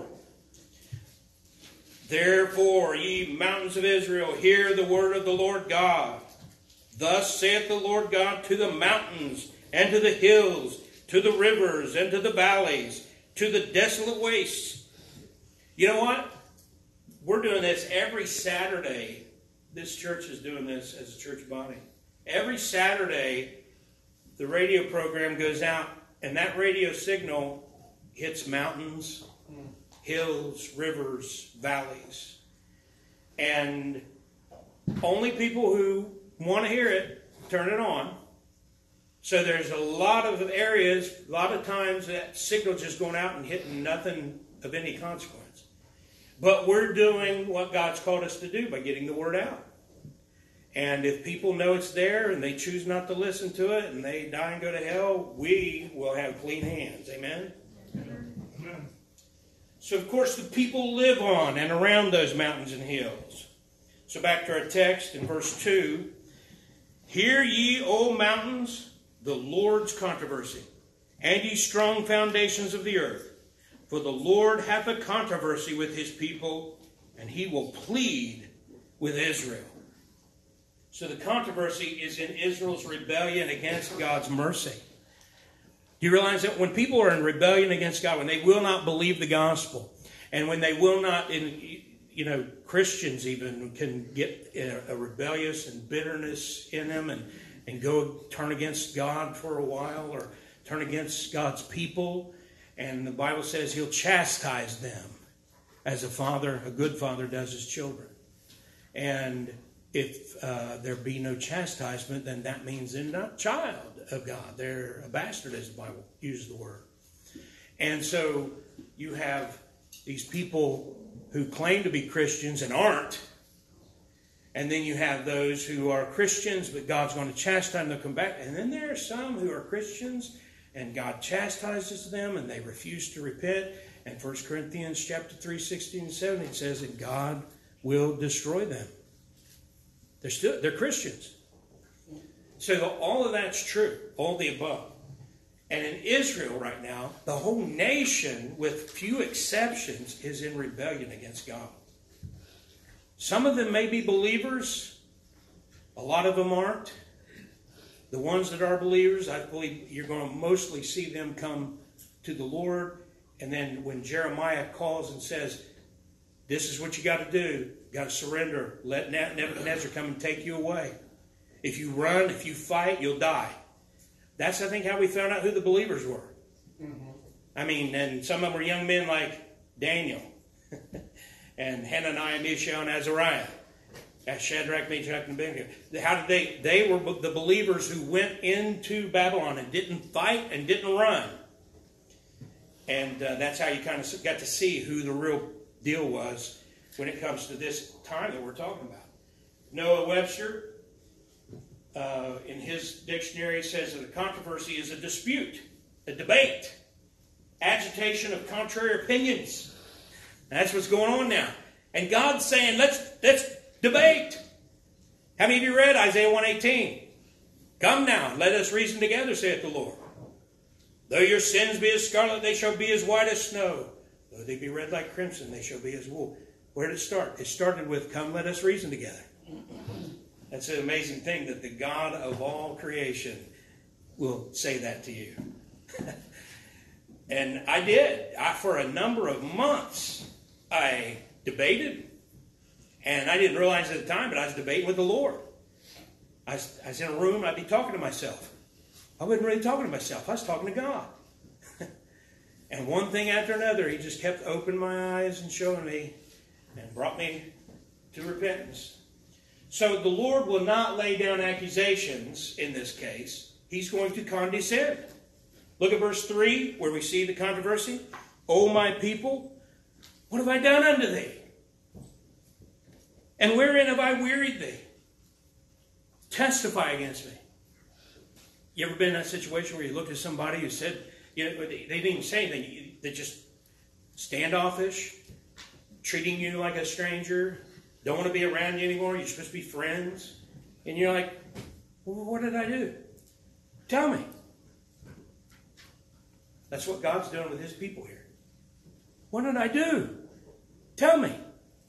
Therefore, ye mountains of Israel, hear the word of the Lord God. Thus saith the Lord God to the mountains, and to the hills, to the rivers, and to the valleys, to the desolate wastes. You know what? We're doing this every Saturday. This church is doing this as a church body. Every Saturday, the radio program goes out, and that radio signal hits mountains, hills, rivers, valleys. And only people who want to hear it turn it on. So there's a lot of areas, a lot of times that signal just going out and hitting nothing of any consequence. But we're doing what God's called us to do by getting the word out. And if people know it's there and they choose not to listen to it and they die and go to hell, we will have clean hands. Amen? Amen. So, of course, the people live on and around those mountains and hills. So back to our text in verse 2. Hear ye, O mountains, the Lord's controversy, and ye strong foundations of the earth. For the Lord hath a controversy with his people, and he will plead with Israel. So the controversy is in Israel's rebellion against God's mercy. Do you realize that when people are in rebellion against God, when they will not believe the gospel, and when they will not, Christians even can get a rebellious and bitterness in them and go turn against God for a while or turn against God's people. And the Bible says he'll chastise them as a good father does his children. And if there be no chastisement, then that means they're not a child of God. They're a bastard, as the Bible uses the word. And so you have these people who claim to be Christians and aren't. And then you have those who are Christians, but God's going to chastise them, they'll come back. And then there are some who are Christians, and God chastises them, and they refuse to repent. And 1 Corinthians chapter 3, 16 and 17 says that God will destroy them. They're Christians. So all of that's true, all the above. And in Israel right now, the whole nation, with few exceptions, is in rebellion against God. Some of them may be believers. A lot of them aren't. The ones that are believers, I believe you're going to mostly see them come to the Lord. And then when Jeremiah calls and says, this is what you got to do. You got to surrender. Let Nebuchadnezzar come and take you away. If you run, if you fight, you'll die. That's, I think, how we found out who the believers were. Mm-hmm. I mean, and some of them were young men like Daniel and Hananiah, Mishael, and Azariah. That's Shadrach, Meshach, and Abednego. How did they were the believers who went into Babylon and didn't fight and didn't run. And that's how you kind of got to see who the real deal was when it comes to this time that we're talking about. Noah Webster, in his dictionary, says that a controversy is a dispute, a debate, agitation of contrary opinions. And that's what's going on now. And God's saying, let's debate. How many of you read Isaiah 1:18? Come now, let us reason together, saith the Lord. Though your sins be as scarlet, they shall be as white as snow. Though they be red like crimson, they shall be as wool. Where did it start? It started with, come, let us reason together. That's an amazing thing that the God of all creation will say that to you. And I did. For a number of months, I debated. And I didn't realize at the time, but I was debating with the Lord. I was in a room, I'd be talking to myself. I wasn't really talking to myself. I was talking to God. And one thing after another, He just kept opening my eyes and showing me and brought me to repentance. So the Lord will not lay down accusations in this case. He's going to condescend. Look at verse 3 where we see the controversy. O my people, what have I done unto thee? And wherein have I wearied thee? Testify against me. You ever been in that situation where you look at somebody who said, they didn't even say anything. They just standoffish, treating you like a stranger, don't want to be around you anymore. You're supposed to be friends. And you're like, well, what did I do? Tell me. That's what God's doing with his people here. What did I do? Tell me.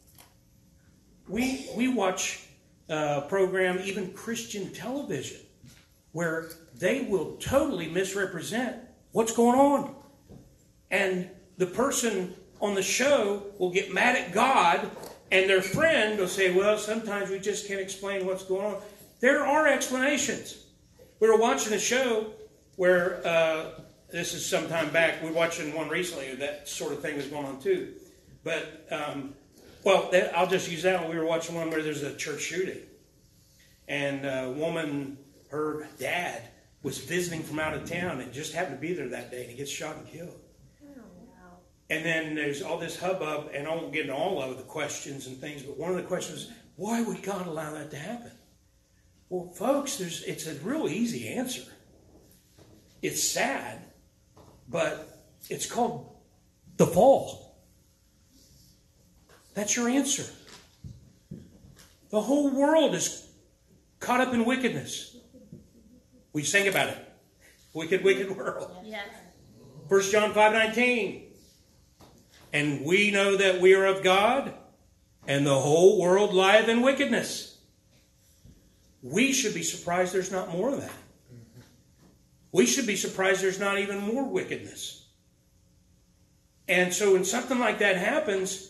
We watch a program, even Christian television, where they will totally misrepresent what's going on. And the person on the show will get mad at God, and their friend will say, well, sometimes we just can't explain what's going on. There are explanations. We were watching a show where, this is some time back, we were watching one recently, that sort of thing was going on too. But, I'll just use that one. We were watching one where there's a church shooting. And a woman, her dad, was visiting from out of town and just happened to be there that day, and he gets shot and killed. And then there's all this hubbub, and I won't get into all of the questions and things, but one of the questions is, why would God allow that to happen? Well, folks, it's a real easy answer. It's sad, but it's called the fall. That's your answer. The whole world is caught up in wickedness. We sing about it. Wicked, wicked world. Yes. 1 John 5:19. And we know that we are of God, and the whole world lieth in wickedness. We should be surprised there's not more of that. We should be surprised there's not even more wickedness. And so when something like that happens,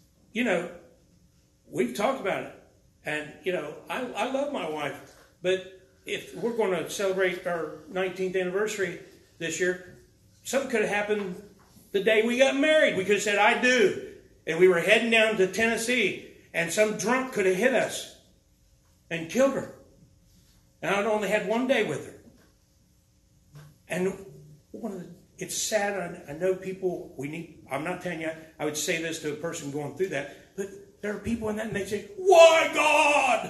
we've talked about it. And, I love my wife. But if we're going to celebrate our 19th anniversary this year, something could have happened the day we got married. We could have said, I do. And we were heading down to Tennessee, and some drunk could have hit us and killed her. And I'd only had one day with her. And it's sad. I know people, I'm not telling you, I would say this to a person going through that, but there are people in that, and they say, why God?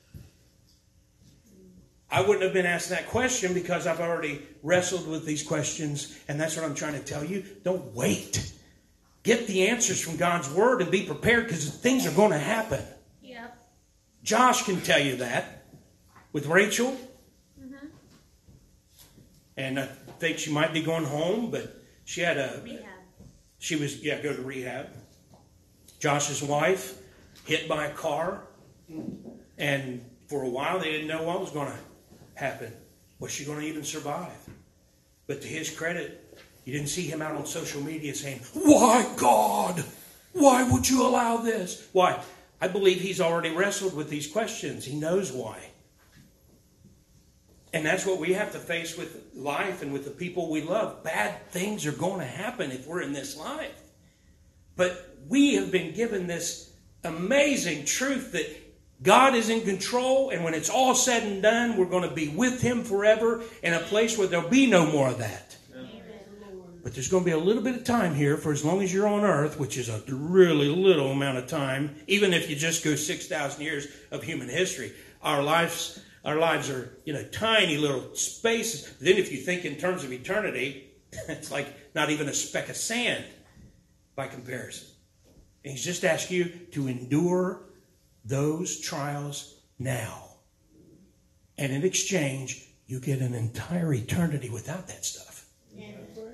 I wouldn't have been asked that question because I've already wrestled with these questions, and that's what I'm trying to tell you. Don't wait. Get the answers from God's Word and be prepared, because things are going to happen. Yep. Josh can tell you that with Rachel. Mm-hmm. And I think she might be going home, but she had Rehab. Go to rehab. Josh's wife hit by a car, and for a while they didn't know what was going to happen. Was she going to even survive? But to his credit, you didn't see him out on social media saying, why God? Why would you allow this? Why? I believe he's already wrestled with these questions. He knows why. And that's what we have to face with life and with the people we love. Bad things are going to happen if we're in this life. But we have been given this amazing truth that God is in control, and when it's all said and done, we're going to be with Him forever in a place where there'll be no more of that. But there's going to be a little bit of time here for as long as you're on earth, which is a really little amount of time, even if you just go 6,000 years of human history. Our lives are, tiny little spaces. Then if you think in terms of eternity, it's like not even a speck of sand by comparison. And He's just asked you to endure those trials now. And in exchange, you get an entire eternity without that stuff. Yeah.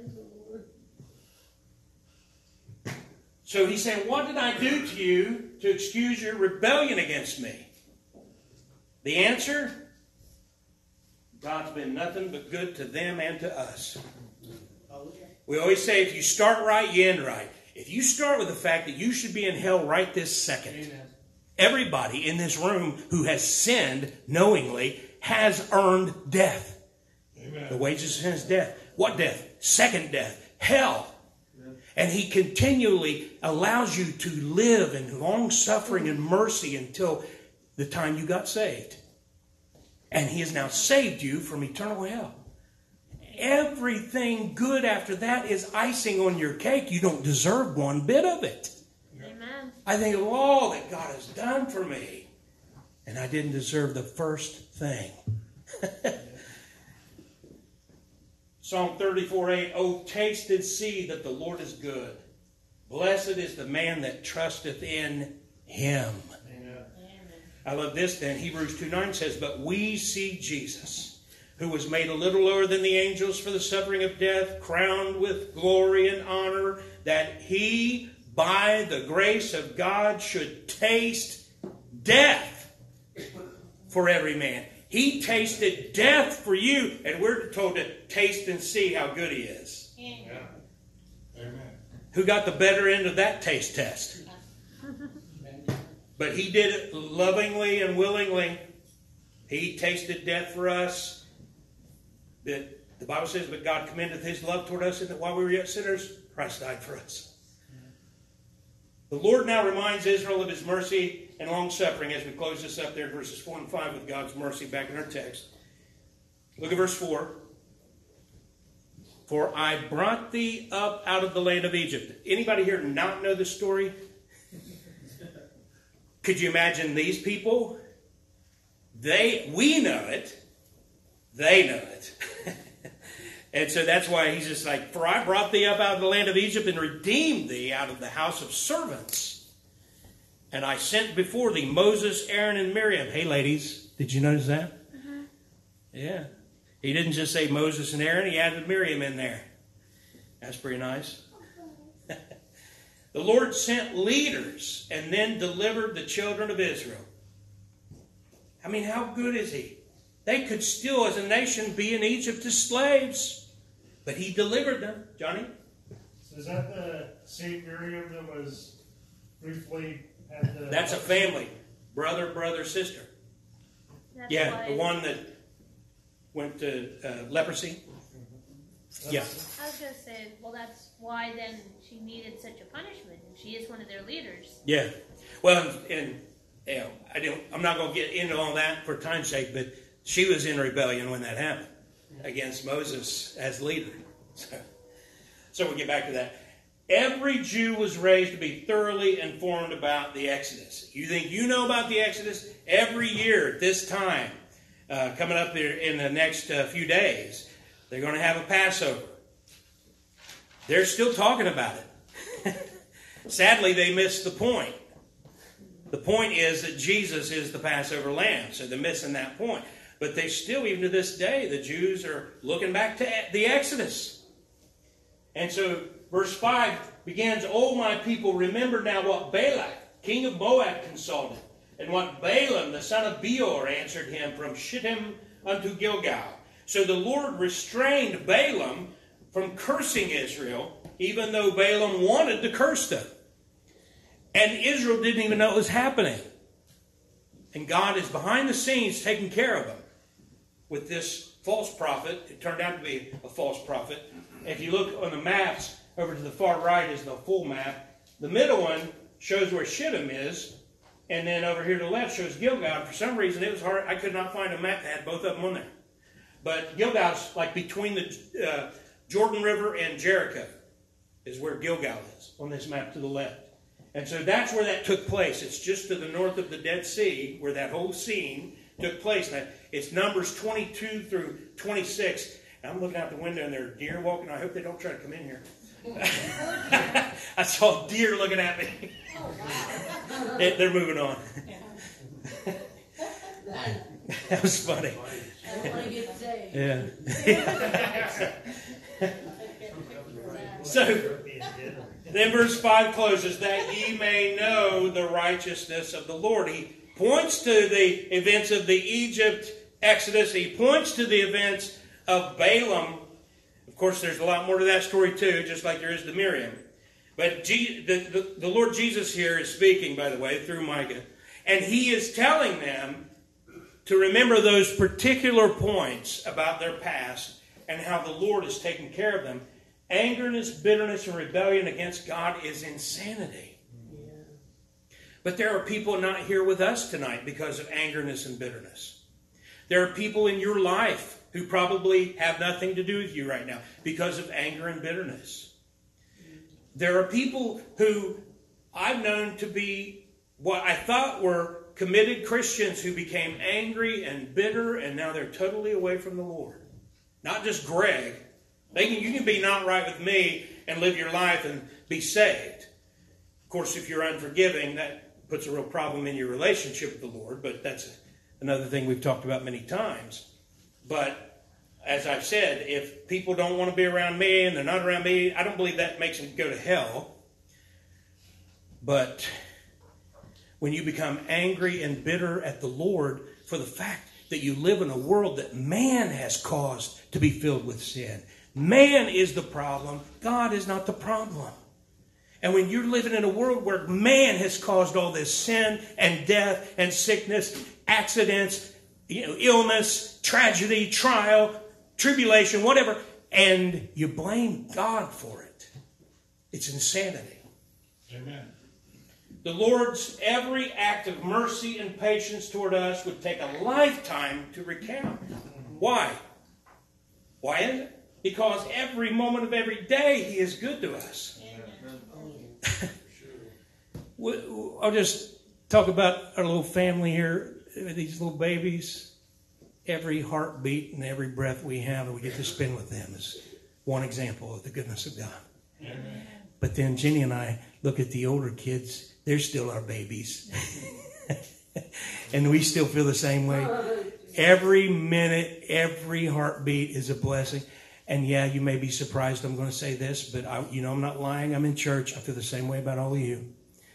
So He's saying, what did I do to you to excuse your rebellion against me? The answer? God's been nothing but good to them and to us. We always say, if you start right, you end right. If you start with the fact that you should be in hell right this second, amen. Everybody in this room who has sinned knowingly has earned death. Amen. The wages of sin is death. What death? Second death. Hell. Amen. And He continually allows you to live in long suffering and mercy until the time you got saved. And He has now saved you from eternal hell. Everything good after that is icing on your cake. You don't deserve one bit of it. Amen. I think of all that God has done for me, and I didn't deserve the first thing. Psalm 34:8, "Oh, taste and see that the Lord is good. Blessed is the man that trusteth in him." Amen. I love this then. Hebrews 2:9 says, "But we see Jesus, who was made a little lower than the angels for the suffering of death, crowned with glory and honor, that he, by the grace of God, should taste death for every man." He tasted death for you, and we're told to taste and see how good he is. Yeah. Amen. Who got the better end of that taste test? But he did it lovingly and willingly. He tasted death for us. The Bible says, "But God commendeth his love toward us, and that while we were yet sinners, Christ died for us." The Lord now reminds Israel of his mercy and long-suffering as we close this up there in verses 4 and 5 with God's mercy back in our text. Look at verse 4. "For I brought thee up out of the land of Egypt." Anybody here not know the story? Could you imagine these people? We know it. They know it. And so that's why he's just like, "For I brought thee up out of the land of Egypt and redeemed thee out of the house of servants. And I sent before thee Moses, Aaron, and Miriam." Hey, ladies, did you notice that? Yeah. He didn't just say Moses and Aaron, he added Miriam in there. That's pretty nice. "The Lord sent leaders and then delivered the children of Israel." I mean, how good is he? They could still, as a nation, be in Egypt as slaves. But he delivered them. Johnny? So is that the same Miriam that was briefly had the... That's a family. Brother, sister. That's Yeah, the one that went to leprosy. Yeah. I was going to say, well, that's why then she needed such a punishment. She is one of their leaders. Yeah. Well, and you know, I'm not going to get into all that for time's sake, but she was in rebellion when that happened against Moses as leader. So we'll get back to that. Every Jew was raised to be thoroughly informed about the Exodus. You think you know about the Exodus? Every year at this time, coming up there in the next few days, they're going to have a Passover. They're still talking about it. Sadly, they missed the point. The point is that Jesus is the Passover lamb, so they're missing that point. But they still, even to this day, the Jews are looking back to the Exodus. And so verse 5 begins, "O my people, remember now what Balak, king of Moab, consulted, and what Balaam, the son of Beor, answered him from Shittim unto Gilgal. So the Lord restrained Balaam from cursing Israel, even though Balaam wanted to curse them. And Israel didn't even know it was happening. And God is behind the scenes taking care of them with this false prophet. It turned out to be a false prophet. If you look on the maps, over to the far right is the full map. The middle one shows where Shittim is, and then over here to the left shows Gilgal. For some reason, it was hard. I could not find a map that had both of them on there. But Gilgal's like between the Jordan River and Jericho is where Gilgal is on this map to the left. And so that's where that took place. It's just to the north of the Dead Sea where that whole scene took place. Now, it's Numbers 22 through 26. And I'm looking out the window and there are deer walking. I hope they don't try to come in here. I saw deer looking at me. They're moving on. That was funny. I want to get saved. Yeah. So, then verse 5 closes, "That ye may know the righteousness of the Lord." He points to the events of the Egypt Exodus. He points to the events of Balaam. Of course, there's a lot more to that story too, just like there is to Miriam. But the Lord Jesus here is speaking, by the way, through Micah. And he is telling them to remember those particular points about their past and how the Lord is taking care of them. Angerness, bitterness, and rebellion against God is insanity. Yeah. But there are people not here with us tonight because of angerness and bitterness. There are people in your life who probably have nothing to do with you right now because of anger and bitterness. There are people who I've known to be what I thought were committed Christians who became angry and bitter, and now they're totally away from the Lord. Not just Greg, You can be not right with me and live your life and be saved. Of course, if you're unforgiving, that puts a real problem in your relationship with the Lord, but that's another thing we've talked about many times. But as I've said, if people don't want to be around me and they're not around me, I don't believe that makes them go to hell. But when you become angry and bitter at the Lord for the fact that you live in a world that man has caused to be filled with sin. Man is the problem. God is not the problem. And when you're living in a world where man has caused all this sin and death and sickness, accidents, illness, tragedy, trial, tribulation, whatever, and you blame God for it, it's insanity. Amen. The Lord's every act of mercy and patience toward us would take a lifetime to recount. Why? Why is it? Because every moment of every day He is good to us. I'll just talk about our little family here, these little babies. Every heartbeat and every breath we have that we get to spend with them is one example of the goodness of God. Amen. But then Jenny and I look at the older kids. They're still our babies. And we still feel the same way. Every minute, every heartbeat is a blessing. And yeah, you may be surprised I'm going to say this, but I'm not lying. I'm in church. I feel the same way about all of you.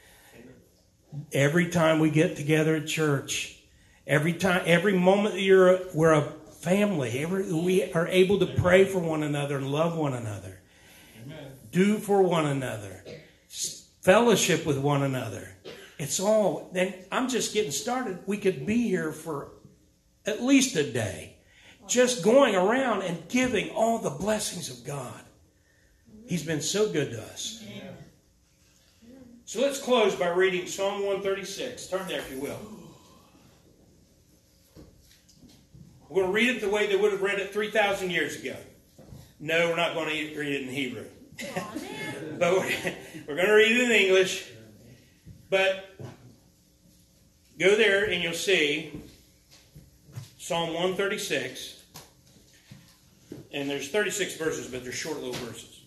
Every time we get together at church, every moment that we're a family, we are able to pray for one another and love one another. Amen. Do for one another. Fellowship with one another. It's all. Then I'm just getting started. We could be here for at least a day, just going around and giving all the blessings of God. He's been so good to us. So let's close by reading Psalm 136. Turn there if you will. We're going to read it the way they would have read it 3,000 years ago. No, we're not going to read it in Hebrew. But we're going to read it in English. But go there and you'll see Psalm 136. And there's 36 verses, but they're short little verses.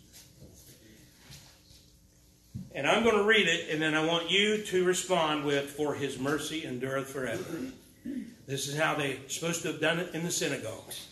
And I'm going to read it, and then I want you to respond with, "For His mercy endureth forever." This is how they're supposed to have done it in the synagogues.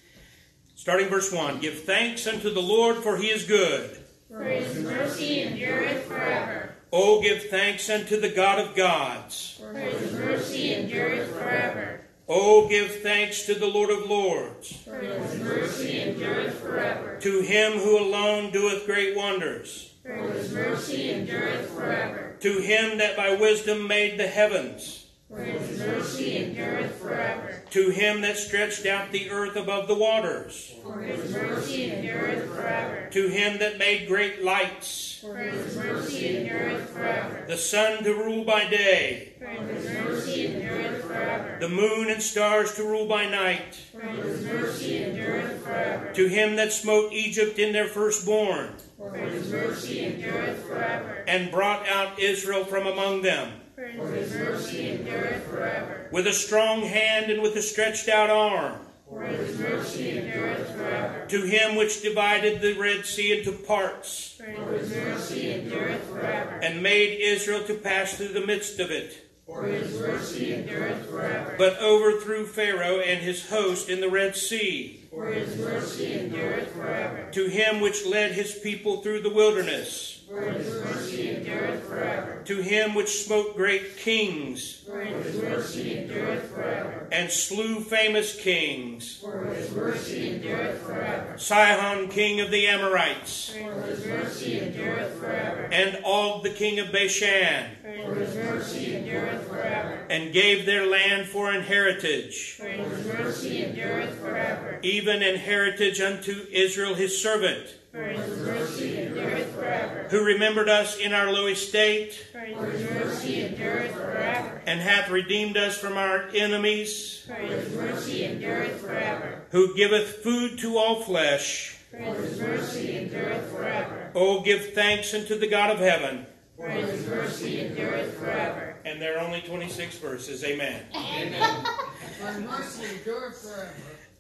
Starting verse 1. "Give thanks unto the Lord, for He is good. For His mercy endureth forever. Oh, give thanks unto the God of gods. For His mercy endureth forever. Oh, give thanks to the Lord of lords. For His mercy endureth forever. To Him who alone doeth great wonders. For His mercy endureth forever. To Him that by wisdom made the heavens. For His mercy endureth forever. To Him that stretched out the earth above the waters. For His mercy endureth forever. To Him that made great lights. For His mercy endureth forever. The sun to rule by day. For His mercy endureth forever. The moon and stars to rule by night. For His mercy endureth forever. To Him that smote Egypt in their firstborn. For His mercy endureth forever. And brought out Israel from among them. For His mercy endureth forever. With a strong hand and with a stretched out arm. For His mercy endureth forever. To Him which divided the Red Sea into parts. For His mercy endureth forever. And made Israel to pass through the midst of it. For His mercy endureth forever. But overthrew Pharaoh and his host in the Red Sea. For His mercy endureth forever. To Him which led His people through the wilderness. For His mercy endureth forever. To Him which smote great kings. For His mercy endureth forever. And slew famous kings. For His mercy endureth forever. Sihon king of the Amorites. For His mercy endureth forever. And Og the king of Bashan. For His mercy endureth forever. And gave their land for an heritage. For His mercy endureth forever. Even an heritage unto Israel His servant. For His mercy endureth forever. Who remembered us in our low estate. For His mercy endureth forever. And hath redeemed us from our enemies. For His mercy endureth forever. Who giveth food to all flesh. For His mercy endureth forever. Oh, give thanks unto the God of heaven. For His mercy endureth forever. And there are only 26 verses. Amen. Amen. For mercy endureth forever.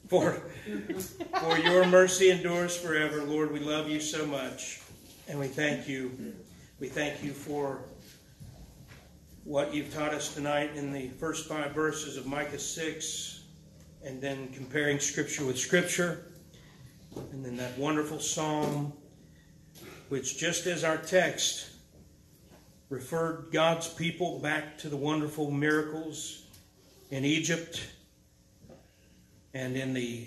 For your mercy endures forever. Lord, we love you so much. And we thank you. We thank you for what you've taught us tonight in the first 5 verses of Micah 6. And then comparing Scripture with Scripture. And then that wonderful psalm, which just as our text referred God's people back to the wonderful miracles in Egypt and in the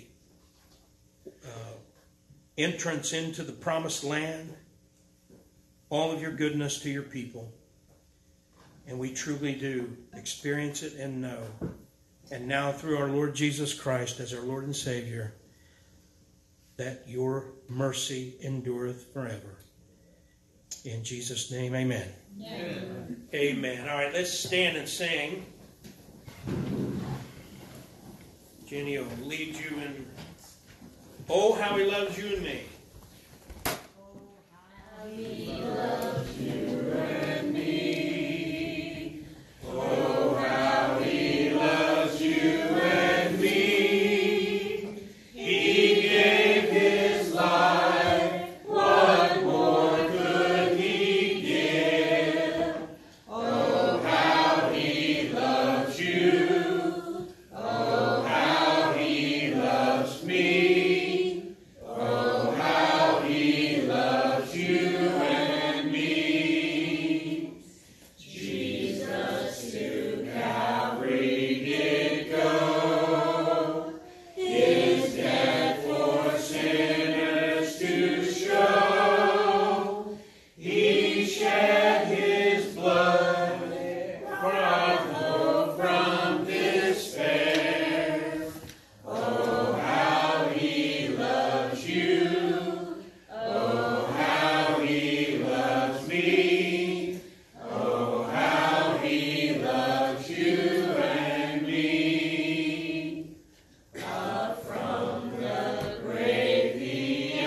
entrance into the promised land, all of your goodness to your people. And we truly do experience it and know. And now through our Lord Jesus Christ as our Lord and Savior, that your mercy endureth forever. In Jesus' name, amen. Amen. Amen. All right, let's stand and sing. Jenny will lead you in Oh, How He Loves You and Me. Oh, how He loves you and me. Oh, how He loves you and me. He gave His life. What more could He give? Oh, how He loves you. Oh, how He loves me. Oh, how He loves you and me. Jesus to Calvary did go, His death for sinners to show. He shed His blood from hope, from despair. Oh, how He loves you. Oh, how He loves me. Oh, how He loves you and me. Up from the grave He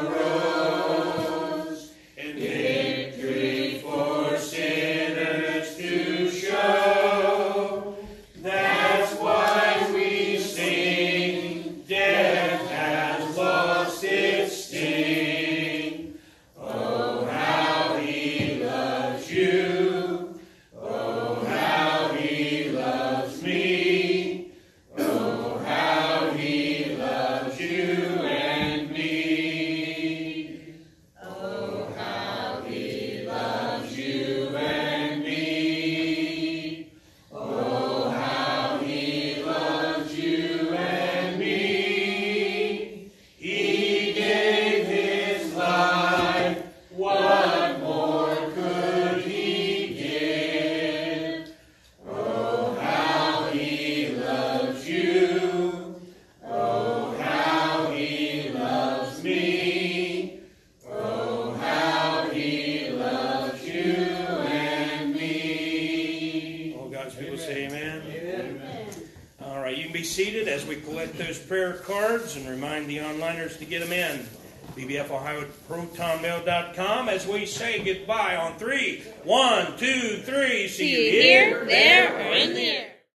arose, and victory for sinners to show. That's why we sing, death has lost its sting. Oh, how He loves you. Oh, how He loves me. Oh, how He loves you and me. Oh, how He loves you and me. Oh, how He loves you and me. He gave His life. What more could He give? Oh, how He loves you. Oh, how He loves me. Oh, how He loves you and me. All God's people say amen. Amen. All right, you can be seated as we collect those prayer cards and remind the onliners to get them in. BBFOhio@protonmail.com as we say goodbye on 3. 1, 2, 3. See you here, there, or in the